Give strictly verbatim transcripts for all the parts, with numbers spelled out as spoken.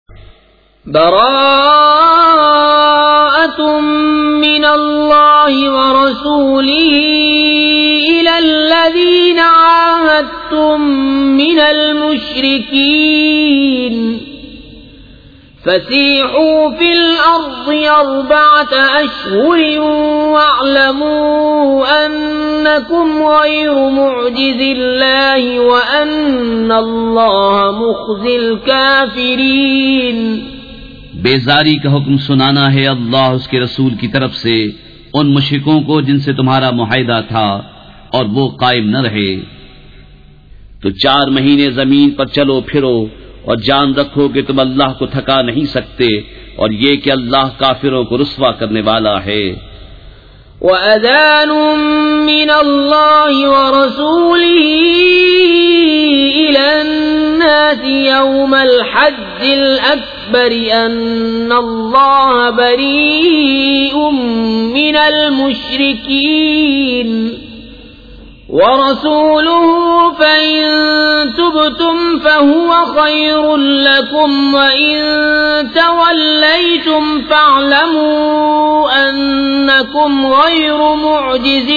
براءة من الله ورسوله إلى الذين عاهدتم من المشركين فسيحوا في الأرض أربعة أشهر واعلموا أنكم غير معجز الله وأن الله مخزي الكافرين. بیزاری کا حکم سنانا ہے اللہ اس کے رسول کی طرف سے ان مشرکوں کو جن سے تمہارا معاہدہ تھا اور وہ قائم نہ رہے. تو چار مہینے زمین پر چلو پھرو اور جان رکھو کہ تم اللہ کو تھکا نہیں سکتے اور یہ کہ اللہ کافروں کو رسوا کرنے والا ہے. وَأَذَانٌ مِّنَ اللَّهِ وَرَسُولِهِ إِلَى النَّاسِ يَوْمَ الْحَجِّ الْأَكْبَرِ أَنَّ اللَّهَ بَرِيءٌ مِّنَ الْمُشْرِكِينَ وَرَسُولُهُ فَإِن تُبْتُمْ فَهُوَ خَيْرٌ لَّكُمْ وَإِن تَوَلَّيْتُمْ فَاعْلَمُوا أَنَّكُمْ غَيْرُ مُعْجِزِ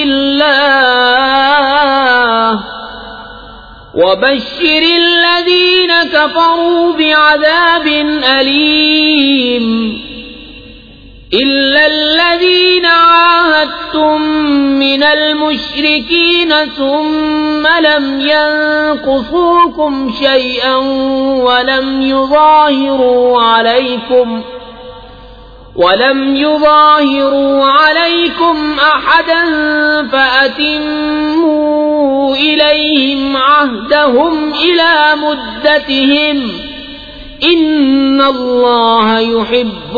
اللَّهِ وَبَشِّرِ الَّذِينَ كَفَرُوا بِعَذَابٍ أَلِيمٍ. إِلَّا الَّذِينَ عَاهَدتُّم مِّنَ الْمُشْرِكِينَ ثُمَّ لَمْ يَنقُصُوكُمْ شَيْئًا وَلَمْ يُظَاهِرُوا عَلَيْكُمْ وَلَمْ يُظَاهِرُوا عَلَيْكُمْ أَحَدًا فَأَتِمُّوا إِلَيْهِمْ عَهْدَهُمْ إِلَى مُدَّتِهِمْ إِنَّ اللَّهَ يُحِبُّ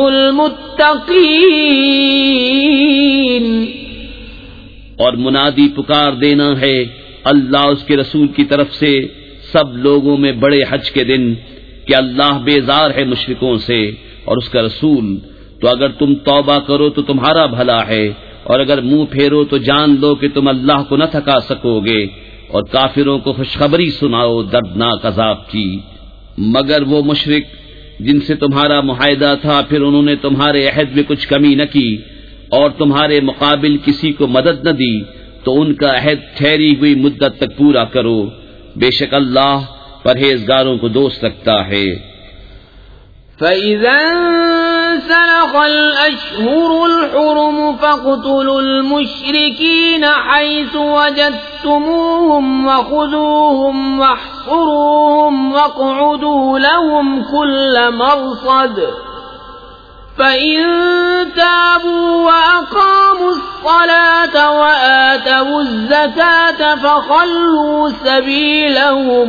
الْمُتَّقِينَ. اور منادی پکار دینا ہے اللہ اس کے رسول کی طرف سے سب لوگوں میں بڑے حج کے دن کہ اللہ بیزار ہے مشرکوں سے اور اس کا رسول. تو اگر تم توبہ کرو تو تمہارا بھلا ہے اور اگر منہ پھیرو تو جان لو کہ تم اللہ کو نہ تھکا سکو گے اور کافروں کو خوشخبری سناؤ دردناک عذاب کی. مگر وہ مشرک جن سے تمہارا معاہدہ تھا پھر انہوں نے تمہارے عہد میں کچھ کمی نہ کی اور تمہارے مقابل کسی کو مدد نہ دی تو ان کا عہد ٹھہری ہوئی مدت تک پورا کرو. بے شک اللہ پرہیزگاروں کو دوست رکھتا ہے. فَإِذَا انسَلَخَ الْأَشْهُرُ الْحُرُمُ فَاقْتُلُوا الْمُشْرِكِينَ حَيْثُ وَجَدتُّمُوهُمْ وَخُذُوهُمْ وَاحْصُرُوهُمْ وَاقْعُدُوا لَهُمْ كُلَّ مَرْصَدٍ فَإِن تَابُوا وَأَقَامُوا الصَّلَاةَ وَآتَوُا الزَّكَاةَ فَخَلُّوا سَبِيلَهُمْ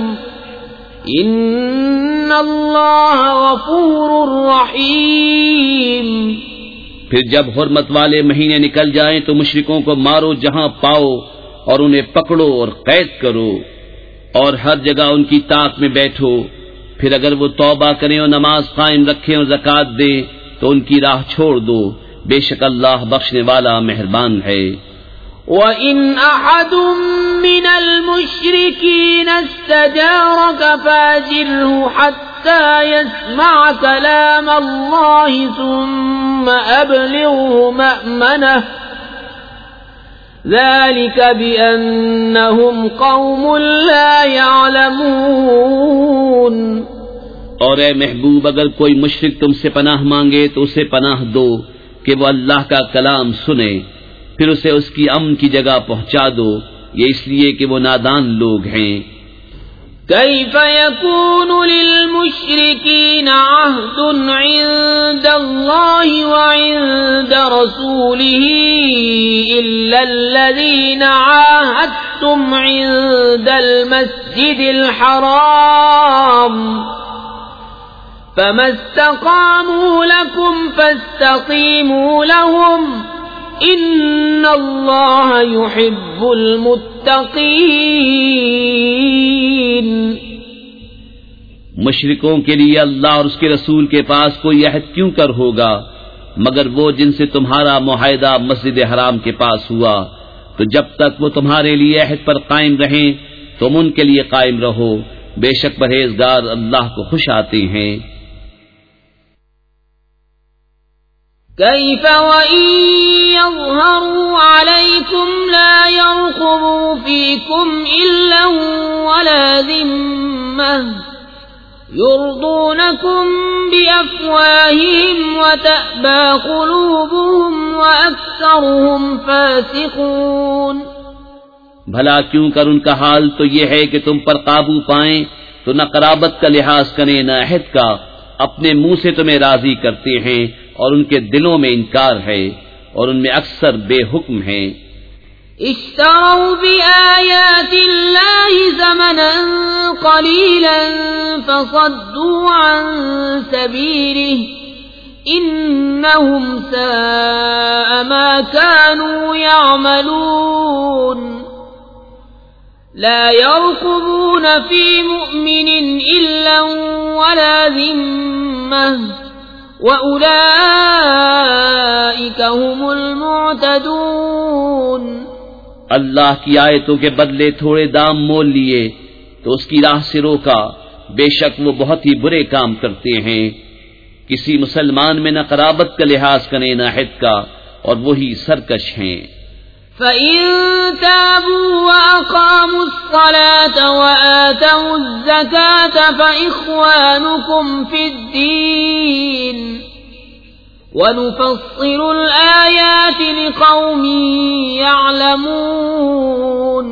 ان اللہ غفور رحیم. پھر جب حرمت والے مہینے نکل جائیں تو مشرکوں کو مارو جہاں پاؤ اور انہیں پکڑو اور قید کرو اور ہر جگہ ان کی طاق میں بیٹھو. پھر اگر وہ توبہ کریں اور نماز قائم رکھیں اور زکوٰۃ دیں تو ان کی راہ چھوڑ دو. بے شک اللہ بخشنے والا مہربان ہے. وَإِنْ أَحَدٌ مِّنَ الْمُشْرِكِينَ اسْتَجَارَكَ فَأَجِرْهُ حَتَّى يَسْمَعَ كَلَامَ اللَّهِ ثُمَّ أَبْلِغْهُ مَأْمَنَهُ ذَلِكَ بِأَنَّهُمْ قَوْمٌ لَا يَعْلَمُونَ. اور اے محبوب اگر کوئی مشرک تم سے پناہ مانگے تو اسے پناہ دو کہ وہ اللہ کا کلام سنے پھر اسے اس کی امن کی جگہ پہنچا دو. یہ اس لیے کہ وہ نادان لوگ ہیں. كيف يكون للمشركين عهد عند الله وعند رسوله إلا الذين عاهدتم عند المسجد الحرام فما استقاموا لكم فاستقيموا لهم ان اللہ یحب المتقین. مشرکوں کے لیے اللہ اور اس کے رسول کے پاس کوئی عہد کیوں کر ہوگا مگر وہ جن سے تمہارا معاہدہ مسجد حرام کے پاس ہوا تو جب تک وہ تمہارے لیے عہد پر قائم رہیں تم ان کے لیے قائم رہو. بے شک پرہیزگار اللہ کو خوش آتے ہیں. كيف وإن يظهروا عليكم لا يرقبوا فيكم إلا ولا ذمة يرضونكم بأفواههم وتأبى قلوبهم وأكثرهم فاسقون. بھلا کیوں کر ان کا حال تو یہ ہے کہ تم پر قابو پائیں تو نہ قرابت کا لحاظ کریں نہ عہد کا، اپنے منہ سے تمہیں راضی کرتے ہیں اور ان کے دلوں میں انکار ہے اور ان میں اکثر بے حکم ہیں. اشتروا بآيات الله ثمنا قليلا فصدوا عن سبيله إنهم ساء ما كانوا يعملون. لا يرقبون في مؤمن إلا ولا ذمة وأولئك هم المعتدون. اللہ کی آیتوں کے بدلے تھوڑے دام مول لیے تو اس کی راہ سے روکا، بے شک وہ بہت ہی برے کام کرتے ہیں. کسی مسلمان میں نہ قرابت کا لحاظ کریں نہ عہد کا، اور وہی سرکش ہیں. فَإِن تَابُوا وَأَقَامُوا الصَّلَاةَ وَآتَوُا الزَّكَاةَ فَإِخْوَانُكُمْ فِي الدِّينِ وَنُفَصِّلُ الْآيَاتِ لِقَوْمٍ يَعْلَمُونَ.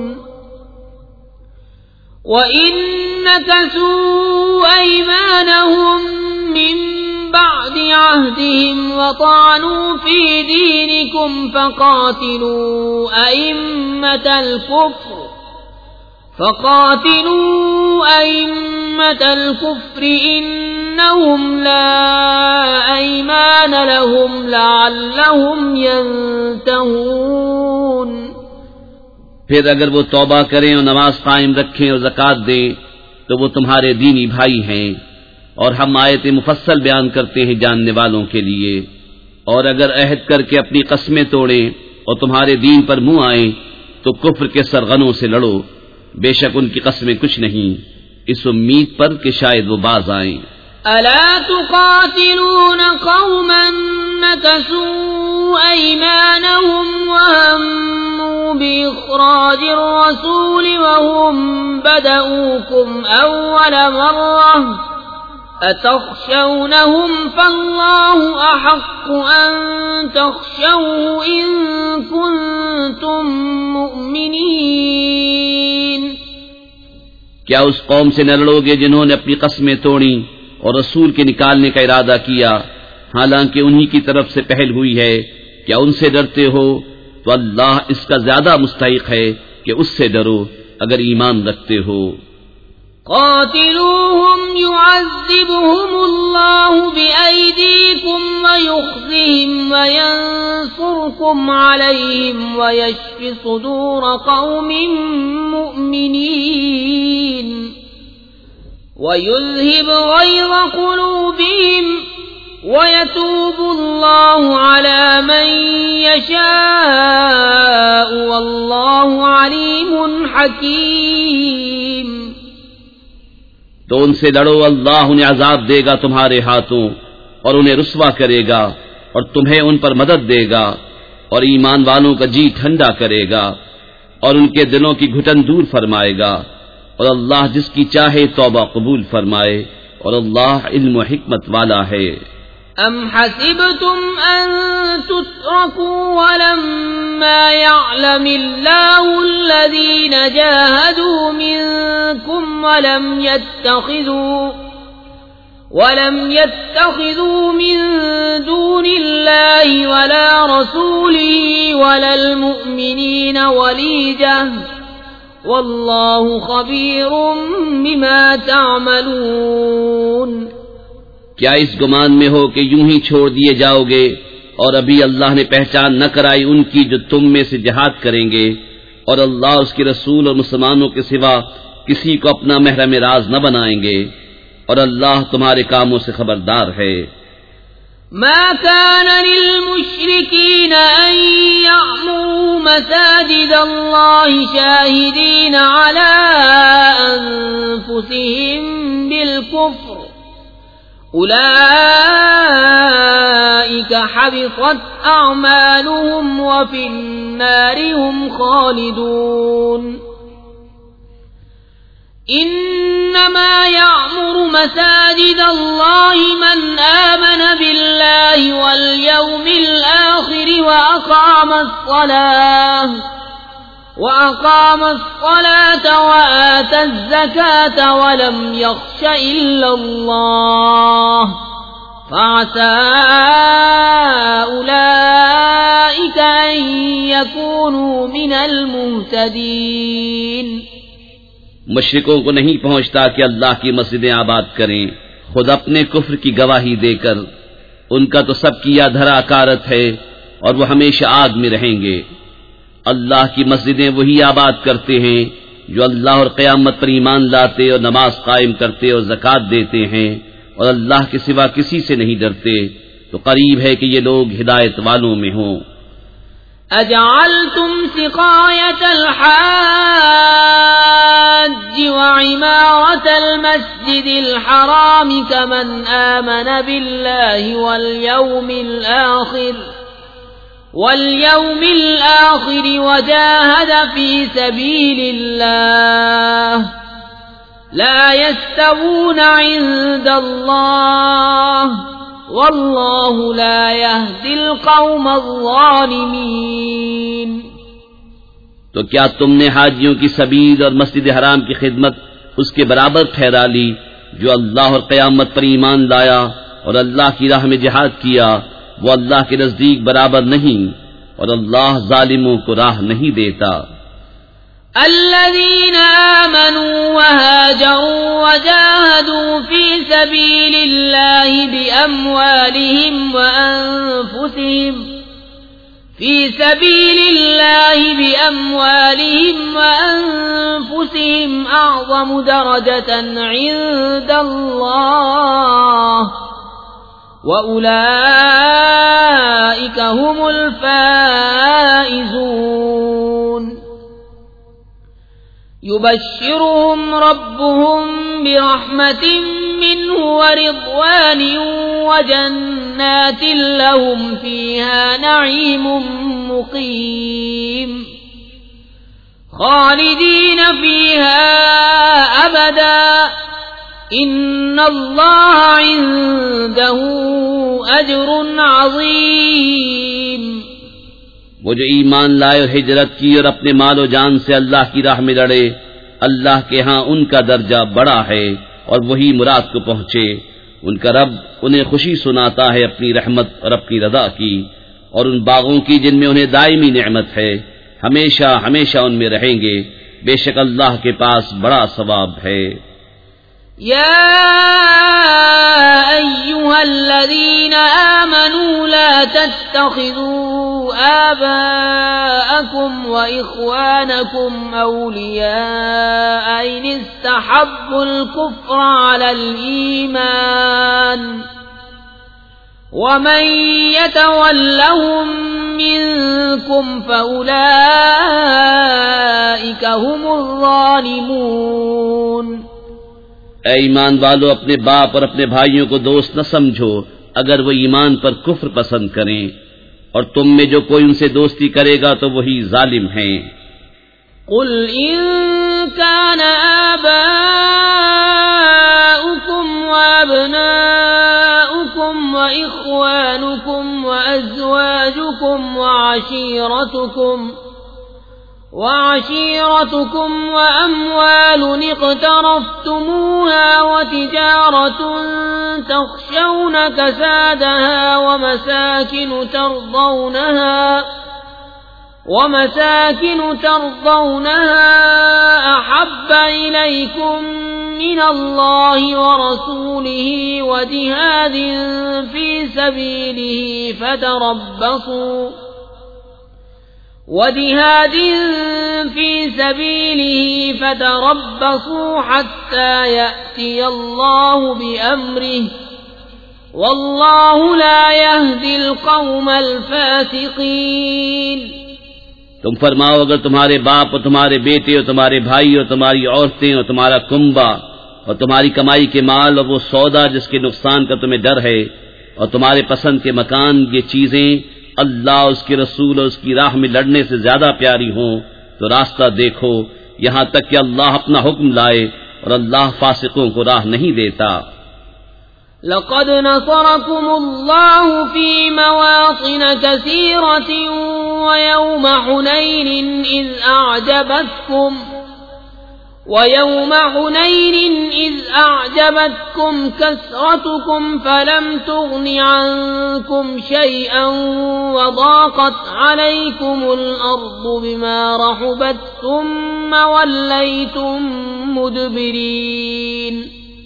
وَإِن نَكَثُوا أَيْمَانَهُم مِّن بَعْدِ عَهْدِهِمْ وَطَعَنُوا فِي دِينِكُمْ فَقَاتِلُوا أَئِمَّةَ الْكُفْرِ فَقَاتِلُوا أَئِمَّةَ الْكُفْرِ إِنَّهُمْ لَا أَيْمَانَ لَهُمْ لَعَلَّهُمْ يَنْتَهُونَ. پھر اگر وہ توبہ کریں اور نماز قائم رکھیں اور زکوٰۃ دیں تو وہ تمہارے دینی بھائی ہیں، اور ہم آیت مفصل بیان کرتے ہیں جاننے والوں کے لیے. اور اگر عہد کر کے اپنی قسمیں توڑیں اور تمہارے دین پر منہ آئیں تو کفر کے سرغنوں سے لڑو، بے شک ان کی قسمیں کچھ نہیں، اس امید پر کہ شاید وہ باز آئیں. ألا تقاتلون قوما نكثوا أيمانهم وهموا بإخراج الرسول وهم بدؤوكم أول مرة أتخشونهم فالله أحق أن تخشوه إن كنتم مؤمنين. کیا اس قوم سے نہ لڑو گے جنہوں نے اپنی قسمیں توڑیں اور رسول کے نکالنے کا ارادہ کیا، حالانکہ انہی کی طرف سے پہل ہوئی ہے؟ کیا ان سے ڈرتے ہو؟ تو اللہ اس کا زیادہ مستحق ہے کہ اس سے ڈرو اگر ایمان رکھتے ہو. قاتلوهم يعذبهم الله بأيديكم ويخزهم وينصركم عليهم ويشف صدور قوم مؤمنين ويذهب غيظ قلوبهم ويتوب الله على من يشاء والله عليم حكيم. تو ان سے لڑو، اللہ انہیں عذاب دے گا تمہارے ہاتھوں اور انہیں رسوا کرے گا اور تمہیں ان پر مدد دے گا اور ایمان والوں کا جی ٹھنڈا کرے گا اور ان کے دلوں کی گھٹن دور فرمائے گا، اور اللہ جس کی چاہے توبہ قبول فرمائے، اور اللہ علم و حکمت والا ہے. ام حسبتم ان تتركوا ولما يعلم الله الذين جاهدوا منكم ولم يتخذوا ولم يتخذوا من دون الله ولا رسوله ولا المؤمنين وليجا والله خبير بما تعملون. کیا اس گمان میں ہو کہ یوں ہی چھوڑ دیے جاؤ گے اور ابھی اللہ نے پہچان نہ کرائی ان کی جو تم میں سے جہاد کریں گے، اور اللہ اس کے رسول اور مسلمانوں کے سوا کسی کو اپنا محرم راز نہ بنائیں گے، اور اللہ تمہارے کاموں سے خبردار ہے. ما كان للمشركين أن يعمروا مساجد الله شاهدين على أنفسهم بالكفر أولئك أولئك حبطت أعمالهم وفي النار هم خالدون إنما يعمر مساجد الله من آمن بالله واليوم الآخر وأقام الصلاة وأقام الصلاة وآتى الزكاة ولم يخش إلا الله فعسى أولئك أن يكونوا من المهتدين. مشرکوں کو نہیں پہنچتا کہ اللہ کی مسجدیں آباد کریں خود اپنے کفر کی گواہی دے کر. ان کا تو سب کیا دھرا کارت ہے اور وہ ہمیشہ آگ میں رہیں گے. اللہ کی مسجدیں وہی آباد کرتے ہیں جو اللہ اور قیامت پر ایمان لاتے اور نماز قائم کرتے اور زکوٰۃ دیتے ہیں اور اللہ کے سوا کسی سے نہیں ڈرتے. تو قریب ہے کہ یہ لوگ ہدایت والوں میں ہوں. أجعلتم سقاية الحاج وعمارة المسجد الحرام كمن آمن بالله واليوم الآخر واليوم الآخر وجاهد في سبيل الله لا يستوون عند الله واللہ لا يهدی القوم الظالمین. تو کیا تم نے حاجیوں کی سبیل اور مسجد حرام کی خدمت اس کے برابر ٹھہرا لی جو اللہ اور قیامت پر ایمان لایا اور اللہ کی راہ میں جہاد کیا؟ وہ اللہ کے نزدیک برابر نہیں اور اللہ ظالموں کو راہ نہیں دیتا. الذين آمنوا وهاجروا وجاهدوا في سبيل الله بأموالهم وأنفسهم في سبيل الله بأموالهم وأنفسهم أعظم درجة عند الله وأولئك هم الفائزون. يبشرهم ربهم برحمة منه ورضوان وجنات لهم فيها نعيم مقيم خالدين فيها أبدا إن الله عنده أجر عظيم. وہ جو ایمان لائے اور ہجرت کی اور اپنے مال و جان سے اللہ کی راہ میں لڑے، اللہ کے ہاں ان کا درجہ بڑا ہے اور وہی مراد کو پہنچے. ان کا رب انہیں خوشی سناتا ہے اپنی رحمت اور اپنی رضا کی اور ان باغوں کی جن میں انہیں دائمی نعمت ہے. ہمیشہ ہمیشہ ان میں رہیں گے. بے شک اللہ کے پاس بڑا ثواب ہے. يا أيها الذين آمنوا لا تتخذوا آباءكم وإخوانكم أولياء إن استحبوا الكفر على الإيمان ومن يتولهم منكم فأولئك هم الظالمون. اے ایمان والو، اپنے باپ اور اپنے بھائیوں کو دوست نہ سمجھو اگر وہ ایمان پر کفر پسند کریں، اور تم میں جو کوئی ان سے دوستی کرے گا تو وہی ظالم ہیں. قل ان كان آباؤكم وابناؤكم واخوانكم وازواجكم وعشيرتكم وعشيرتكم وأموال اقترفتموها وتجارة تخشون كسادها ومساكن ترضونها ومساكن ترضونها أحب إليكم من الله ورسوله وجهاد في سبيله فتربصوا وجهاد في سبيله فتربصوا حتى يأتي الله بأمره والله لا يهدي القوم الفاسقين. تم فرماؤ اگر تمہارے باپ اور تمہارے بیٹے اور تمہارے بھائی اور تمہاری عورتیں اور تمہارا کنبہ اور تمہاری کمائی کے مال اور وہ سودا جس کے نقصان کا تمہیں ڈر ہے اور تمہارے پسند کے مکان یہ چیزیں اللہ اس کے رسول اور اس کی راہ میں لڑنے سے زیادہ پیاری ہوں تو راستہ دیکھو، یہاں تک کہ اللہ اپنا حکم لائے، اور اللہ فاسقوں کو راہ نہیں دیتا۔ لقد نصركم الله في مواطن كثيرة ويوم حنين إذ أعجبتكم ويوم حنين إذ أعجبتكم كثرتكم فلم تغن عنكم شيئا وضاقت عليكم الأرض بما رحبت ثم وليتم مدبرين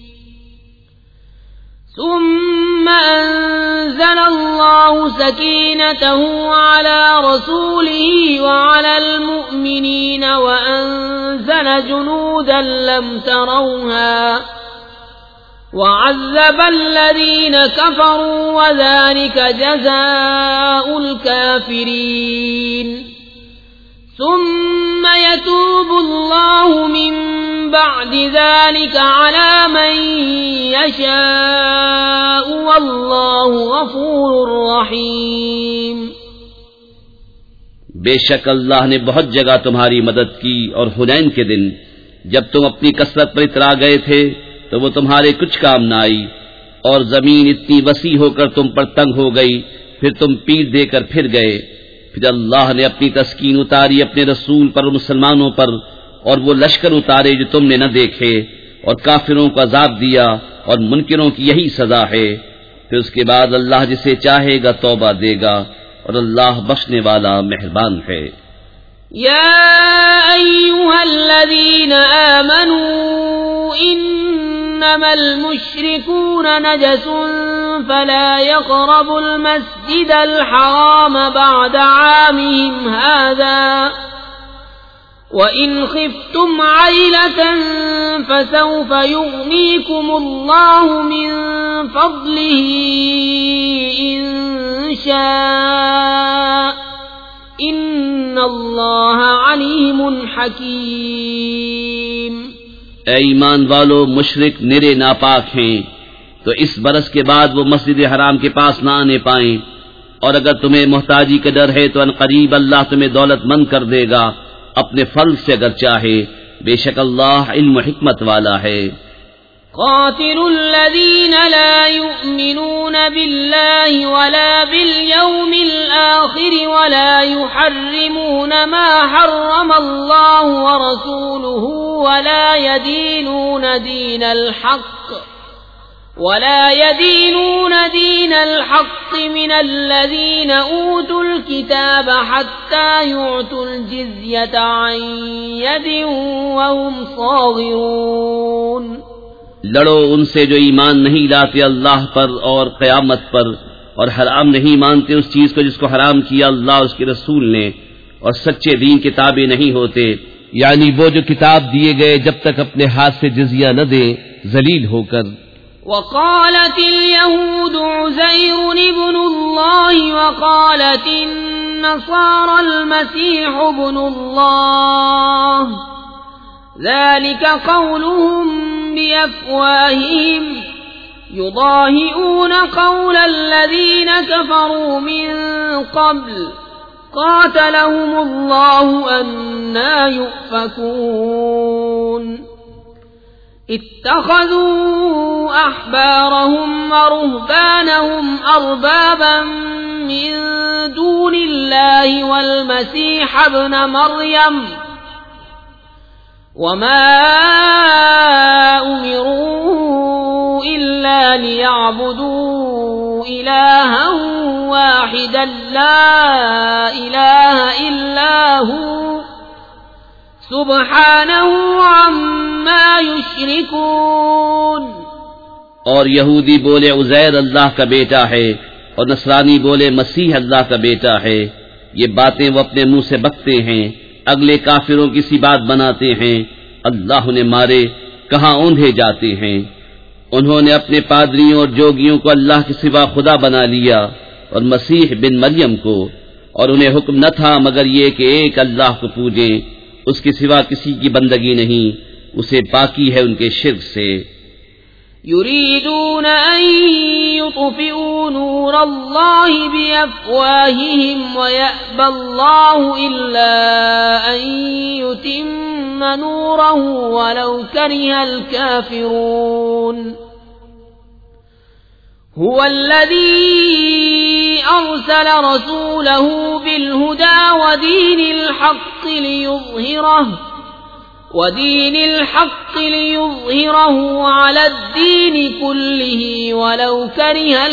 ثم أنزل الله سكينته على رسوله وعلى المؤمنين وأنزل جنودا لم تروها وعذب الذين كفروا وذلك جزاء الكافرين ثم يتوب الله من بعد ذلك على من يشاء والله غفور رحيم۔ بے شک اللہ نے بہت جگہ تمہاری مدد کی، اور حنین کے دن جب تم اپنی کثرت پر اترا گئے تھے تو وہ تمہارے کچھ کام نہ آئی، اور زمین اتنی وسیع ہو کر تم پر تنگ ہو گئی، پھر تم پیٹ دے کر پھر گئے، پھر اللہ نے اپنی تسکین اتاری اپنے رسول پر اور مسلمانوں پر، اور وہ لشکر اتارے جو تم نے نہ دیکھے، اور کافروں کو عذاب دیا، اور منکروں کی یہی سزا ہے۔ پھر اس کے بعد اللہ جسے چاہے گا توبہ دے گا، اور اللہ بخشنے والا مہربان ہے۔ یا ایھا الذین آمنوا انما المشركون نجس فلا يقربوا المسجد الحرام بعد عامهم هذا وَإِنْ خِفْتُمْ عَيْلَةً فَسَوْفَ يُغْنِيكُمُ اللَّهُ مِنْ فَضْلِهِ إِنْ شَاءَ إِنَّ اللَّهَ عَلِيمٌ حَكِيمٌ۔ اے ایمان والو، مشرک نرے ناپاک ہیں تو اس برس کے بعد وہ مسجد حرام کے پاس نہ آنے پائیں، اور اگر تمہیں محتاجی کا ڈر ہے تو ان قریب اللہ تمہیں دولت مند کر دے گا اپنے فضل سے اگر چاہے، بے شک اللہ علم و حکمت والا ہے۔ قاتلوا الذين لا يؤمنون بالله ولا باليوم الآخر ولا يحرمون ما حرم الله ورسوله ولا يدينون دين الحق ولا يدينون دين الحق من الذين أوتوا الكتاب حتى يعطوا الجزية عن يد وهم صاغرون۔ لڑو ان سے جو ایمان نہیں لاتے اللہ پر اور قیامت پر، اور حرام نہیں مانتے اس چیز کو جس کو حرام کیا اللہ اور اس کے رسول نے، اور سچے دین کے تابع نہیں ہوتے، یعنی وہ جو کتاب دیے گئے جب تک اپنے ہاتھ سے جزیہ نہ دیں ذلیل ہو کر۔ وقالت اليهود عزير ابن الله وقالت النصارى المسيح ابن الله ذلك قولهم بأفواههم يضاهئون قول الذين كفروا من قبل قاتلهم الله أنى يؤفكون۔ اتخذوا أحبارهم ورهبانهم أربابا من دون الله والمسيح ابن مريم وما أمروا إلا ليعبدوا إلها واحدا لا إله إلا هو سبحانہ عما یشرکون۔ اور یہودی بولے عزیر اللہ کا بیٹا ہے، اور نصرانی بولے مسیح اللہ کا بیٹا ہے، یہ باتیں وہ اپنے منہ سے بکتے ہیں، اگلے کافروں کی سی بات بناتے ہیں، اللہ نے مارے کہاں اوندھے جاتے ہیں۔ انہوں نے اپنے پادریوں اور جوگیوں کو اللہ کے سوا خدا بنا لیا، اور مسیح بن مریم کو، اور انہیں حکم نہ تھا مگر یہ کہ ایک اللہ کو پوجیں، اس کے سوا کسی کی بندگی نہیں، اسے پاکی ہے ان کے شرک سے۔ يريدون أن يطفئوا نور الله بأفواههم ويأبى الله إلا أن يتم نوره ولو كره الكافرون هو الذي أرسل رسوله بالهدى ودين الحق ليظهره ودين الحق ليظهره على الدين كله ولو كره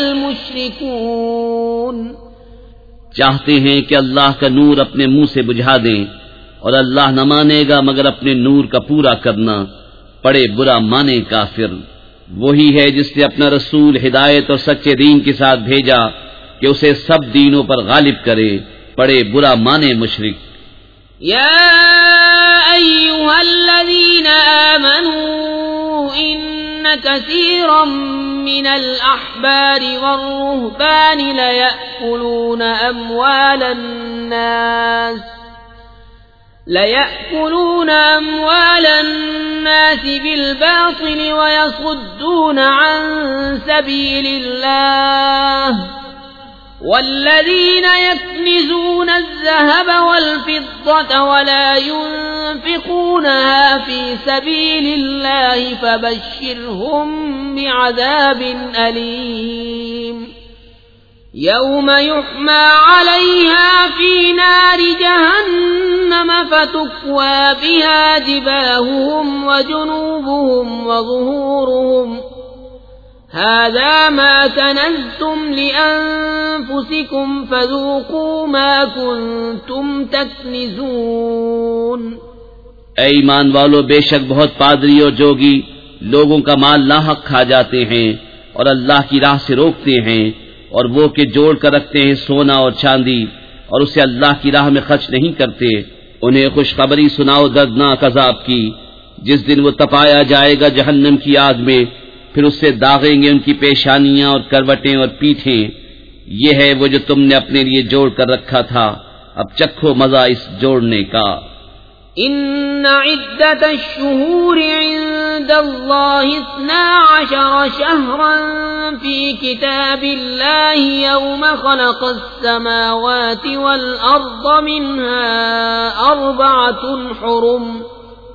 المشركون. چاہتے ہیں کہ اللہ کا نور اپنے منہ سے بجھا دیں اور اللہ نہ مانے گا مگر اپنے نور کا پورا کرنا، پڑے برا مانے کافر. وہی ہے جس نے اپنا رسول ہدایت اور سچے دین کے ساتھ بھیجا کہ اسے سب دینوں پر غالب کرے، پڑے برا مانے مشرک. یا ایھا الذین آمنوا ان کثیرا من الاحبار والرهبان لیأکلون اموال الناس لَيَأْكُلُونَ أَمْوَالَ النَّاسِ بِالْبَاطِلِ وَيَصُدُّونَ عَن سَبِيلِ اللَّهِ وَالَّذِينَ يَكْنِزُونَ الذَّهَبَ وَالْفِضَّةَ وَلَا يُنفِقُونَهَا فِي سَبِيلِ اللَّهِ فَبَشِّرْهُم بِعَذَابٍ أَلِيمٍ يوم يحمى عليها في نار جهنم فتكوى بها جباههم وجنوبهم وظهورهم هذا ما كنزتم لأنفسكم فذوقوا ما كنتم تكنزون. اے ایمان والو، بے شک بہت پادری اور جوگی لوگوں کا مال ناحق کھا جاتے ہیں اور اللہ کی راہ سے روکتے ہیں، اور وہ کہ جوڑ کر رکھتے ہیں سونا اور چاندی اور اسے اللہ کی راہ میں خرچ نہیں کرتے، انہیں خوشخبری سناؤ دردناک عذاب کی، جس دن وہ تپایا جائے گا جہنم کی آگ میں، پھر اس سے داغیں گے ان کی پیشانیاں اور کروٹیں اور پیٹھیں. یہ ہے وہ جو تم نے اپنے لیے جوڑ کر رکھا تھا، اب چکھو مزہ اس جوڑنے کا. ان عدت الشهور عند الله اثنا عشر شهرا في كتاب الله يوم خلق السماوات والأرض منها أربعة حرم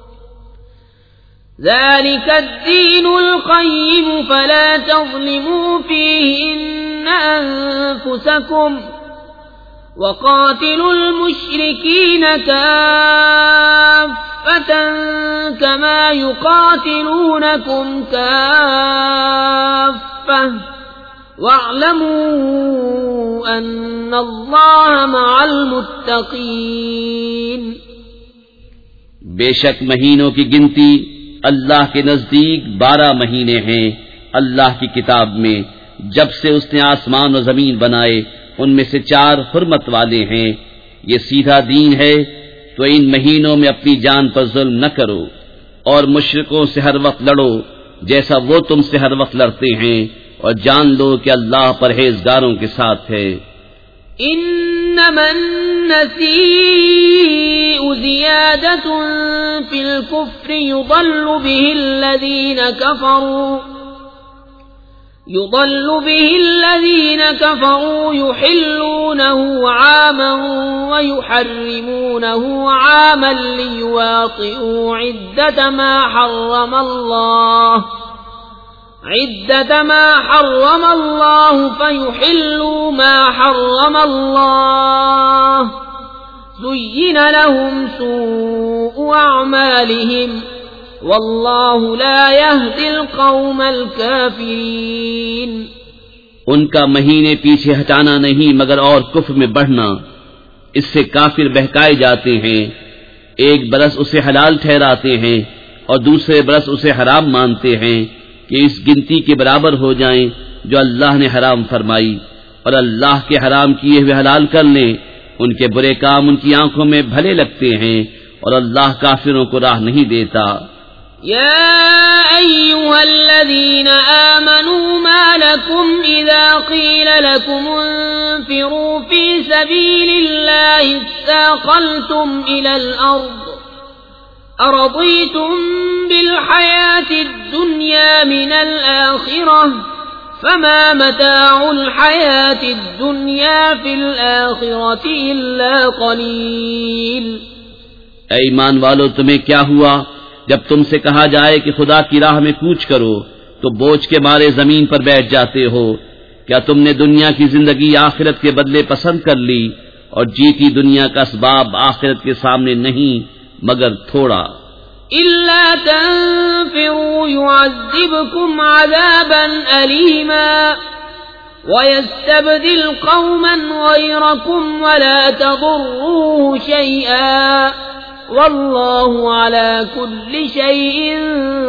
ذلك الدين القيم فلا تظلموا فيهن أنفسكم وقاتلوا المشركين كافة كما يقاتلونكم كافة واعلموا أن الله مع المتقين. بے شک مہینوں کی گنتی اللہ کے نزدیک بارہ مہینے ہیں اللہ کی کتاب میں، جب سے اس نے آسمان و زمین بنائے ان میں سے چار حرمت والے ہیں. یہ سیدھا دین ہے، تو ان مہینوں میں اپنی جان پر ظلم نہ کرو اور مشرکوں سے ہر وقت لڑو جیسا وہ تم سے ہر وقت لڑتے ہیں، اور جان لو کہ اللہ پرہیزگاروں کے ساتھ ہے. انما النسیء زیادة فی الكفر یضل به الذین کفروا يضل به الذين كفروا يحلونه عاما ويحرمونه عاما ليواطئوا عدة ما حرم الله عدة ما حرم الله فيحلوا ما حرم الله زين لهم سوء أعمالهم واللہ لا یہدی القوم الکافرین. ان کا مہینے پیچھے ہٹانا نہیں مگر اور کفر میں بڑھنا، اس سے کافر بہکائے جاتے ہیں. ایک برس اسے حلال ٹھہراتے ہیں اور دوسرے برس اسے حرام مانتے ہیں کہ اس گنتی کے برابر ہو جائیں جو اللہ نے حرام فرمائی، اور اللہ کے حرام کیے ہوئے حلال کر لیں. ان کے برے کام ان کی آنکھوں میں بھلے لگتے ہیں اور اللہ کافروں کو راہ نہیں دیتا. يا أيها الذين آمنوا ما لكم إذا قيل لكم انفروا في سبيل الله اثاقلتم إلى الأرض أرضيتم بالحياة الدنيا من الآخرة فما متاع الحياة الدنيا في الآخرة إلا قليل. اے ایمان والو، تمہیں کیا ہوا جب تم سے کہا جائے کہ خدا کی راہ میں کوچ کرو تو بوجھ کے مارے زمین پر بیٹھ جاتے ہو؟ کیا تم نے دنیا کی زندگی آخرت کے بدلے پسند کر لی، اور جیتی دنیا کا اسباب آخرت کے سامنے نہیں مگر تھوڑا؟ إلا تنفروا يعذبكم عذابا أليما ويستبدل قوما غيركم ولا تضروه شيئا والله على كل شيء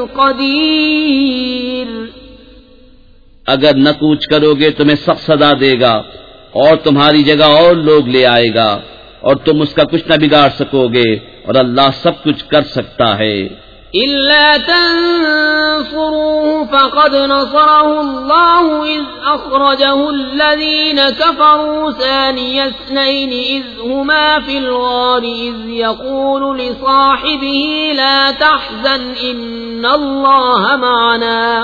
قدير. اگر نہ کوچ کرو گے تمہیں سخت سزا دے گا اور تمہاری جگہ اور لوگ لے آئے گا، اور تم اس کا کچھ نہ بگاڑ سکو گے، اور اللہ سب کچھ کر سکتا ہے. إلا تنصروه فقد نصره الله إذ أخرجه الذين كفروا ثاني اثنين إذ هما في الغار إذ يقول لصاحبه لا تحزن إن الله معنا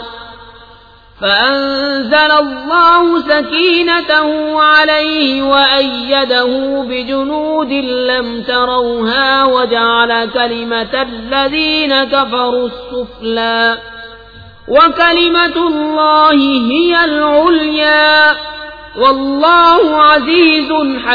فأنزل الله سكينته عليه وأيده بجنود لم تروها وجعل كلمة الذين كفروا السفلى وكلمة الله هي العليا والله عزيز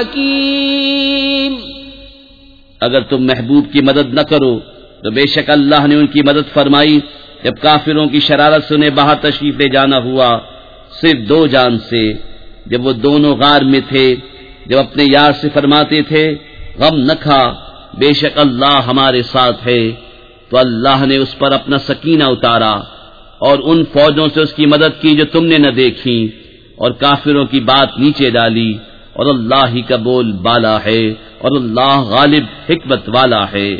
حكيم. اگر تم محبوب کی مدد نہ کرو تو بے شک اللہ نے ان کی مدد فرمائی جب کافروں کی شرارت سے انہیں باہر تشریف لے جانا ہوا صرف دو جان سے، جب وہ دونوں غار میں تھے، جب اپنے یار سے فرماتے تھے غم نہ کھا، بے شک اللہ ہمارے ساتھ ہے، تو اللہ نے اس پر اپنا سکینہ اتارا اور ان فوجوں سے اس کی مدد کی جو تم نے نہ دیکھی، اور کافروں کی بات نیچے ڈالی، اور اللہ ہی کا بول بالا ہے، اور اللہ غالب حکمت والا ہے.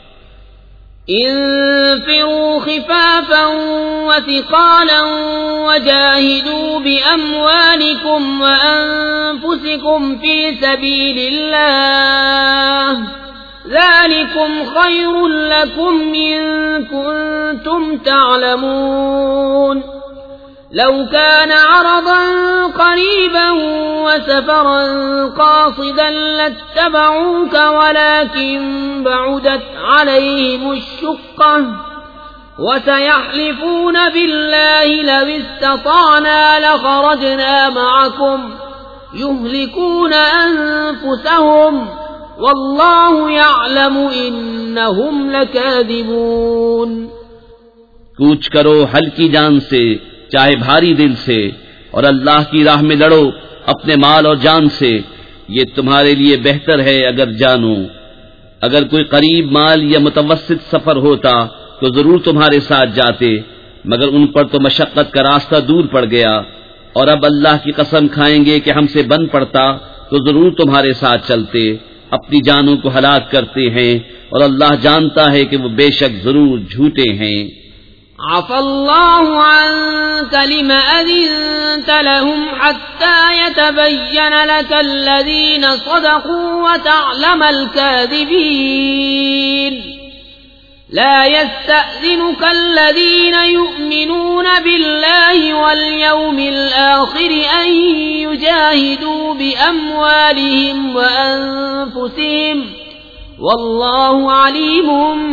انفروا خفافا وثقالا وجاهدوا بأموالكم وأنفسكم في سبيل الله ذلكم خير لكم إن كنتم تعلمون. لو كان عرضا قريبا وسفرا قاصدا لاتبعوك ولكن بعدت عليهم الشقة وسيحلفون بالله لو استطعنا لخرجنا معكم يهلكون أنفسهم والله يعلم إنهم لكاذبون. کوچ کرو ہلکی جان سے چاہے بھاری دل سے، اور اللہ کی راہ میں لڑو اپنے مال اور جان سے، یہ تمہارے لیے بہتر ہے اگر جانو. اگر کوئی قریب مال یا متوسط سفر ہوتا تو ضرور تمہارے ساتھ جاتے، مگر ان پر تو مشقت کا راستہ دور پڑ گیا، اور اب اللہ کی قسم کھائیں گے کہ ہم سے بن پڑتا تو ضرور تمہارے ساتھ چلتے. اپنی جانوں کو ہلاک کرتے ہیں، اور اللہ جانتا ہے کہ وہ بے شک ضرور جھوٹے ہیں. عفى الله عنك لم أذنت لهم حتى يتبين لك الذين صدقوا وتعلم الكاذبين. لا يستأذنك الذين يؤمنون بالله واليوم الآخر أن يجاهدوا بأموالهم وأنفسهم واللہ علیم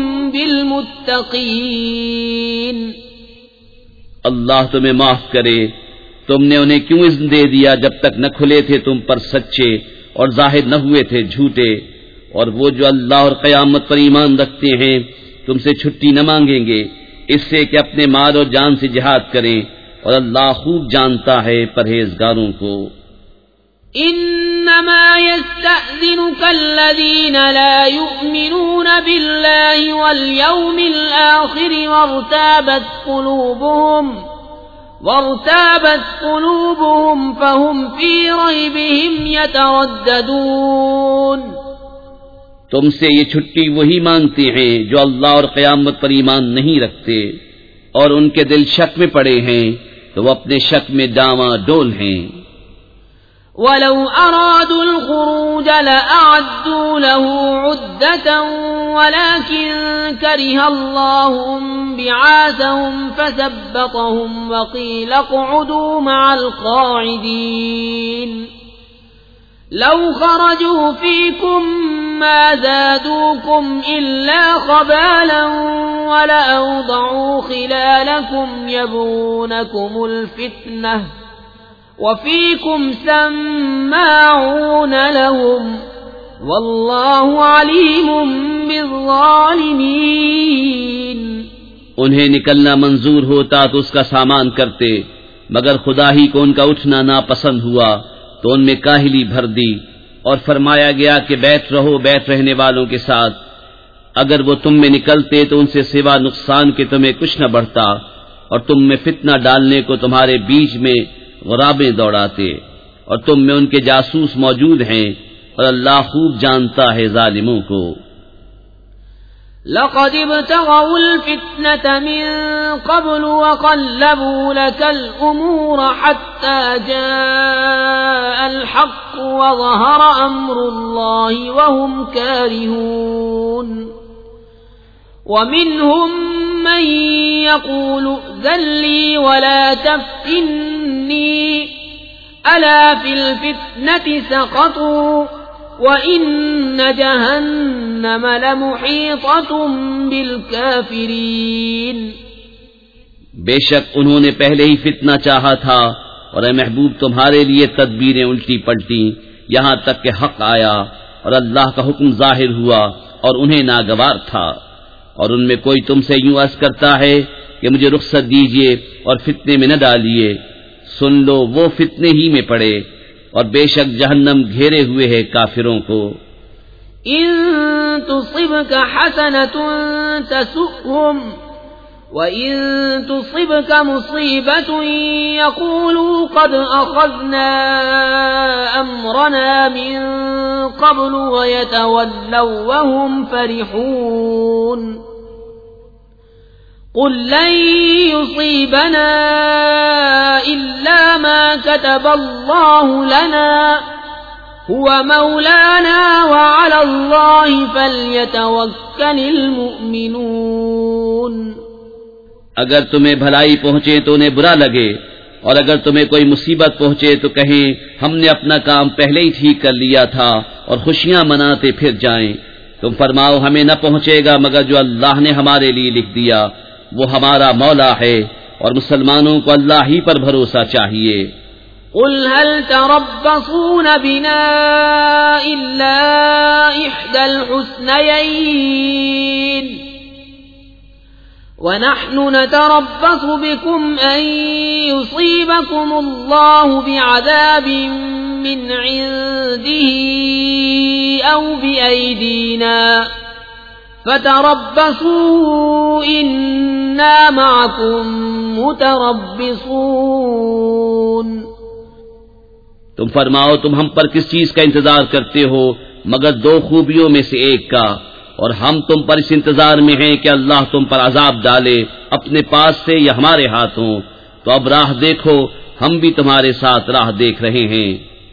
بالمتقین. اللہ تمہیں معاف کرے، تم نے انہیں کیوں اذن دے دیا جب تک نہ کھلے تھے تم پر سچے اور ظاہر نہ ہوئے تھے جھوٹے. اور وہ جو اللہ اور قیامت پر ایمان رکھتے ہیں تم سے چھٹی نہ مانگیں گے اس سے کہ اپنے مال اور جان سے جہاد کریں، اور اللہ خوب جانتا ہے پرہیزگاروں کو. انما يستأذنك الذين لا يؤمنون بالله واليوم الآخر وارتابت قلوبهم وارتابت قلوبهم فهم في ريبهم يترددون. تم سے یہ چھٹی وہی مانگتے ہیں جو اللہ اور قیامت پر ایمان نہیں رکھتے، اور ان کے دل شک میں پڑے ہیں تو وہ اپنے شک میں ڈاواں ڈول ہیں. ولو أرادوا الخروج لأعدوا له عدة ولكن كره الله بعاثهم فثبطهم وقيل اقعدوا مع القاعدين لو خرجوا فيكم ما زادوكم إلا خبالا ولأوضعوا خلالكم يبغونكم الفتنة وفيكم سماعون لهم واللہ علیم بالظالمین۔ انہیں نکلنا منظور ہوتا تو اس کا سامان کرتے، مگر خدا ہی کو ان کا اٹھنا ناپسند ہوا تو ان میں کاہلی بھر دی، اور فرمایا گیا کہ بیٹھ رہو بیٹھ رہنے والوں کے ساتھ۔ اگر وہ تم میں نکلتے تو ان سے سوا نقصان کے تمہیں کچھ نہ بڑھتا، اور تم میں فتنہ ڈالنے کو تمہارے بیچ میں غرابیں دوڑاتے، اور تم میں ان کے جاسوس موجود ہیں، اور اللہ خوب جانتا ہے ظالموں کو۔ لقد ابتغوا الفتنة من قبل وقلبوا لك الأمور حتى جاء الحق وظهر أمر الله وهم كارهون ومنهم من يقول ائذن لي ولا تفتني ألا في الفتنة سقطوا وَإِنَّ جَهَنَّمَ لَمُحِيطَةٌ بِالْكَافِرِينَ۔ بے شک انہوں نے پہلے ہی فتنہ چاہا تھا، اور اے محبوب تمہارے لیے تدبیریں الٹی پلٹی یہاں تک کہ حق آیا اور اللہ کا حکم ظاہر ہوا اور انہیں ناگوار تھا، اور ان میں کوئی تم سے یوں عرض کرتا ہے کہ مجھے رخصت دیجیے اور فتنے میں نہ ڈالیے، سن لو وہ فتنے ہی میں پڑے، اور بے شک جہنم گھیرے ہوئے ہے کافروں کو۔ ان تصبك حسنة تسؤهم وان تصبك مصيبة يقولوا قد اخذنا امرنا من قبل ويتولوا وهم فرحون قل لن يصيبنا إلا ما كتب الله لنا هو مولانا وعلى الله فليتوكل المؤمنون۔ اگر تمہیں بھلائی پہنچے تو انہیں برا لگے، اور اگر تمہیں کوئی مصیبت پہنچے تو کہیں ہم نے اپنا کام پہلے ہی ٹھیک کر لیا تھا، اور خوشیاں مناتے پھر جائیں۔ تم فرماؤ ہمیں نہ پہنچے گا مگر جو اللہ نے ہمارے لیے لکھ دیا، وہ ہمارا مولا ہے، اور مسلمانوں کو اللہ ہی پر بھروسہ چاہیے۔ قل هل تربصون بنا إلا إحدى الحسنيين ونحن نتربص بكم أن يصيبكم الله بعذاب من عنده أو بأيدينا فتربصوا إنا معكم متربصون۔ تم فرماؤ تم ہم پر کس چیز کا انتظار کرتے ہو مگر دو خوبیوں میں سے ایک کا، اور ہم تم پر اس انتظار میں ہیں کہ اللہ تم پر عذاب ڈالے اپنے پاس سے یا ہمارے ہاتھوں، تو اب راہ دیکھو ہم بھی تمہارے ساتھ راہ دیکھ رہے ہیں۔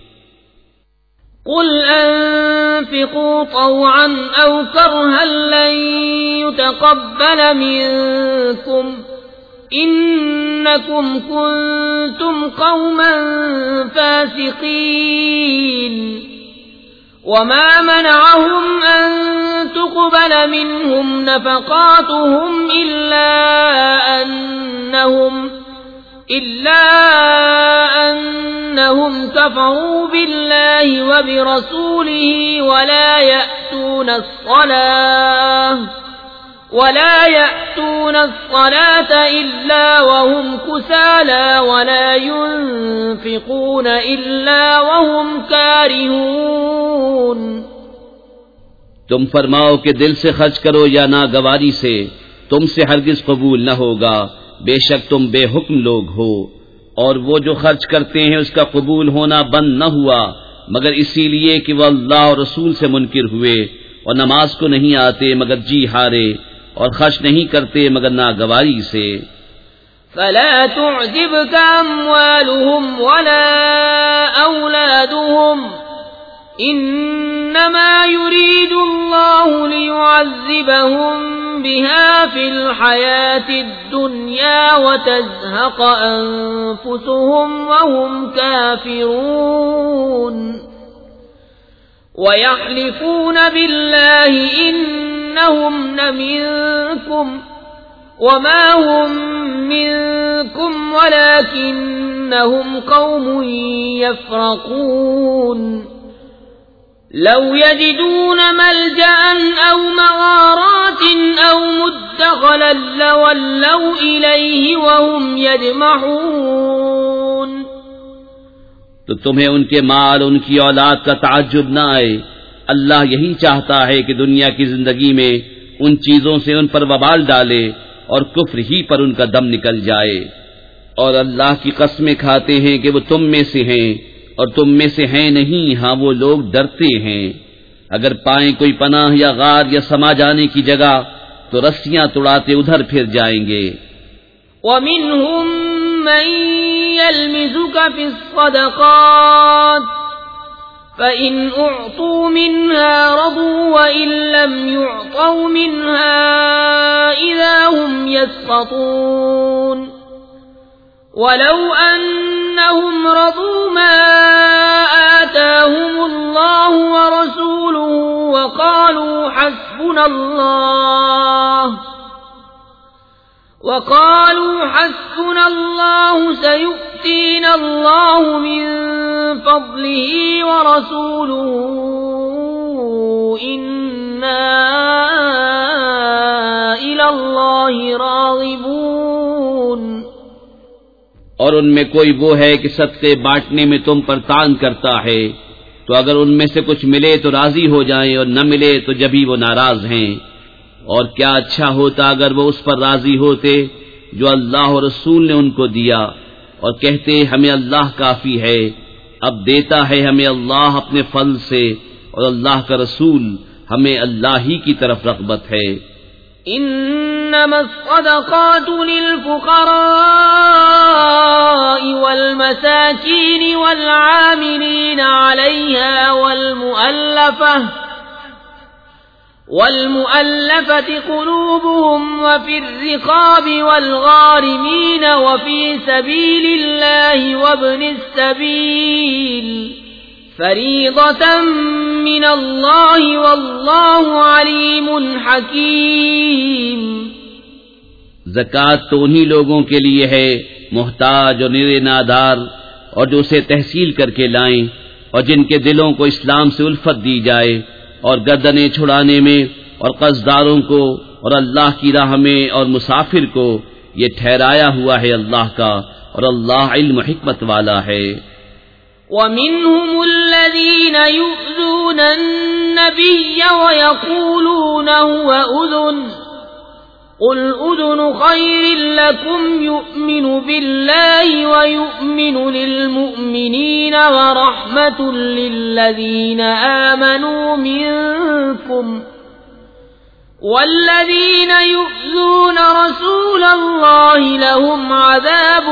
قل انفقوا طوعا او كرها لن يتقبل منكم انکم کنتم قوما فاسقین وما منعهم ان تقبل منهم نفقاتهم الا انهم إلا أنهم كفروا بالله وبرسوله ولا يأتون الصلاة ولا يأتون الصلاة إلا وهم كسالى ولا ينفقون إلا وهم كارهون۔ تم فرماؤ کہ دل سے خرچ کرو یا ناگواری سے، تم سے ہرگز قبول نہ ہوگا، بے شک تم بے حکم لوگ ہو، اور وہ جو خرچ کرتے ہیں اس کا قبول ہونا بند نہ ہوا مگر اسی لیے کہ وہ اللہ اور رسول سے منکر ہوئے، اور نماز کو نہیں آتے مگر جی ہارے، اور خرچ نہیں کرتے مگر ناگواری سے۔ فلا تعجبك أموالهم ولا أولادهم إنما يريد الله ليعذبهم بها في الحياة الدنيا وتزهق أنفسهم وهم كافرون ويحلفون بالله إنهم لمنكم وما هم منكم ولكنهم قوم يفرقون لو يجدون ملجأ أو مغارات أو مدخلا لولوا إليه وهم يجمحون تو تمہیں ان کے مال ان کی اولاد کا تعجب نہ آئے. اللہ یہی چاہتا ہے کہ دنیا کی زندگی میں ان چیزوں سے ان پر وبال ڈالے اور کفر ہی پر ان کا دم نکل جائے. اور اللہ کی قسمیں کھاتے ہیں کہ وہ تم میں سے ہیں اور تم میں سے ہیں نہیں. ہاں وہ لوگ ڈرتے ہیں. اگر پائیں کوئی پناہ یا غار یا سما جانے کی جگہ تو رسیاں توڑاتے ادھر پھر جائیں گے. وَمِنْهُمْ مَنْ يَلْمِزُكَ فِي الصَّدَقَاتِ فَإِنْ أُعْطُوا مِنْهَا رَضُوا وَإِنْ لَمْ يُعْطَوْا مِنْهَا إِذَا هُمْ يَسْخَطُونَ وَلَوْ أَنَّهُمْ رَضُوا مَا آتَاهُمُ اللَّهُ وَرَسُولُهُ وَقَالُوا حَسْبُنَا اللَّهُ وَقَالُوا حَسْبُنَا اللَّهُ سَيُؤْتِينَا اللَّهُ مِنْ فَضْلِهِ وَرَسُولُهُ إِنَّا إِلَى اللَّهِ رَاغِبُونَ. اور ان میں کوئی وہ ہے کہ صدقے بانٹنے میں تم پر تان کرتا ہے تو اگر ان میں سے کچھ ملے تو راضی ہو جائیں اور نہ ملے تو جبھی وہ ناراض ہیں. اور کیا اچھا ہوتا اگر وہ اس پر راضی ہوتے جو اللہ اور رسول نے ان کو دیا اور کہتے ہمیں اللہ کافی ہے. اب دیتا ہے ہمیں اللہ اپنے فضل سے اور اللہ کا رسول ہمیں اللہ ہی کی طرف رغبت ہے. انما الصدقات للفقراء والمساكين والعاملين عليها والمؤلفة والمؤلفة قلوبهم وفي الرقاب والغارمين وفي سبيل الله وابن السبيل فريضة من الله والله عليم حكيم. زکوٰۃ تو انہی لوگوں کے لیے ہے محتاج اور نرے نادار اور جو اسے تحصیل کر کے لائیں اور جن کے دلوں کو اسلام سے الفت دی جائے اور گردنیں چھڑانے میں اور قرضداروں کو اور اللہ کی راہ میں اور مسافر کو یہ ٹھہرایا ہوا ہے اللہ کا اور اللہ علم و حکمت والا ہے. وَمِنْهُمُ الَّذِينَ يُؤْذُونَ النَّبِيَّ وَيَقُولُونَ هُوَ أُذُنٌ قُلْ أُذُنُ خَيْرٍ لَكُمْ يُؤْمِنُ بِاللَّهِ وَيُؤْمِنُ لِلْمُؤْمِنِينَ وَرَحْمَةٌ لِلَّذِينَ آمَنُوا مِنكُمْ وَالَّذِينَ يُؤْذُونَ رَسُولَ اللَّهِ لَهُمْ عَذَابٌ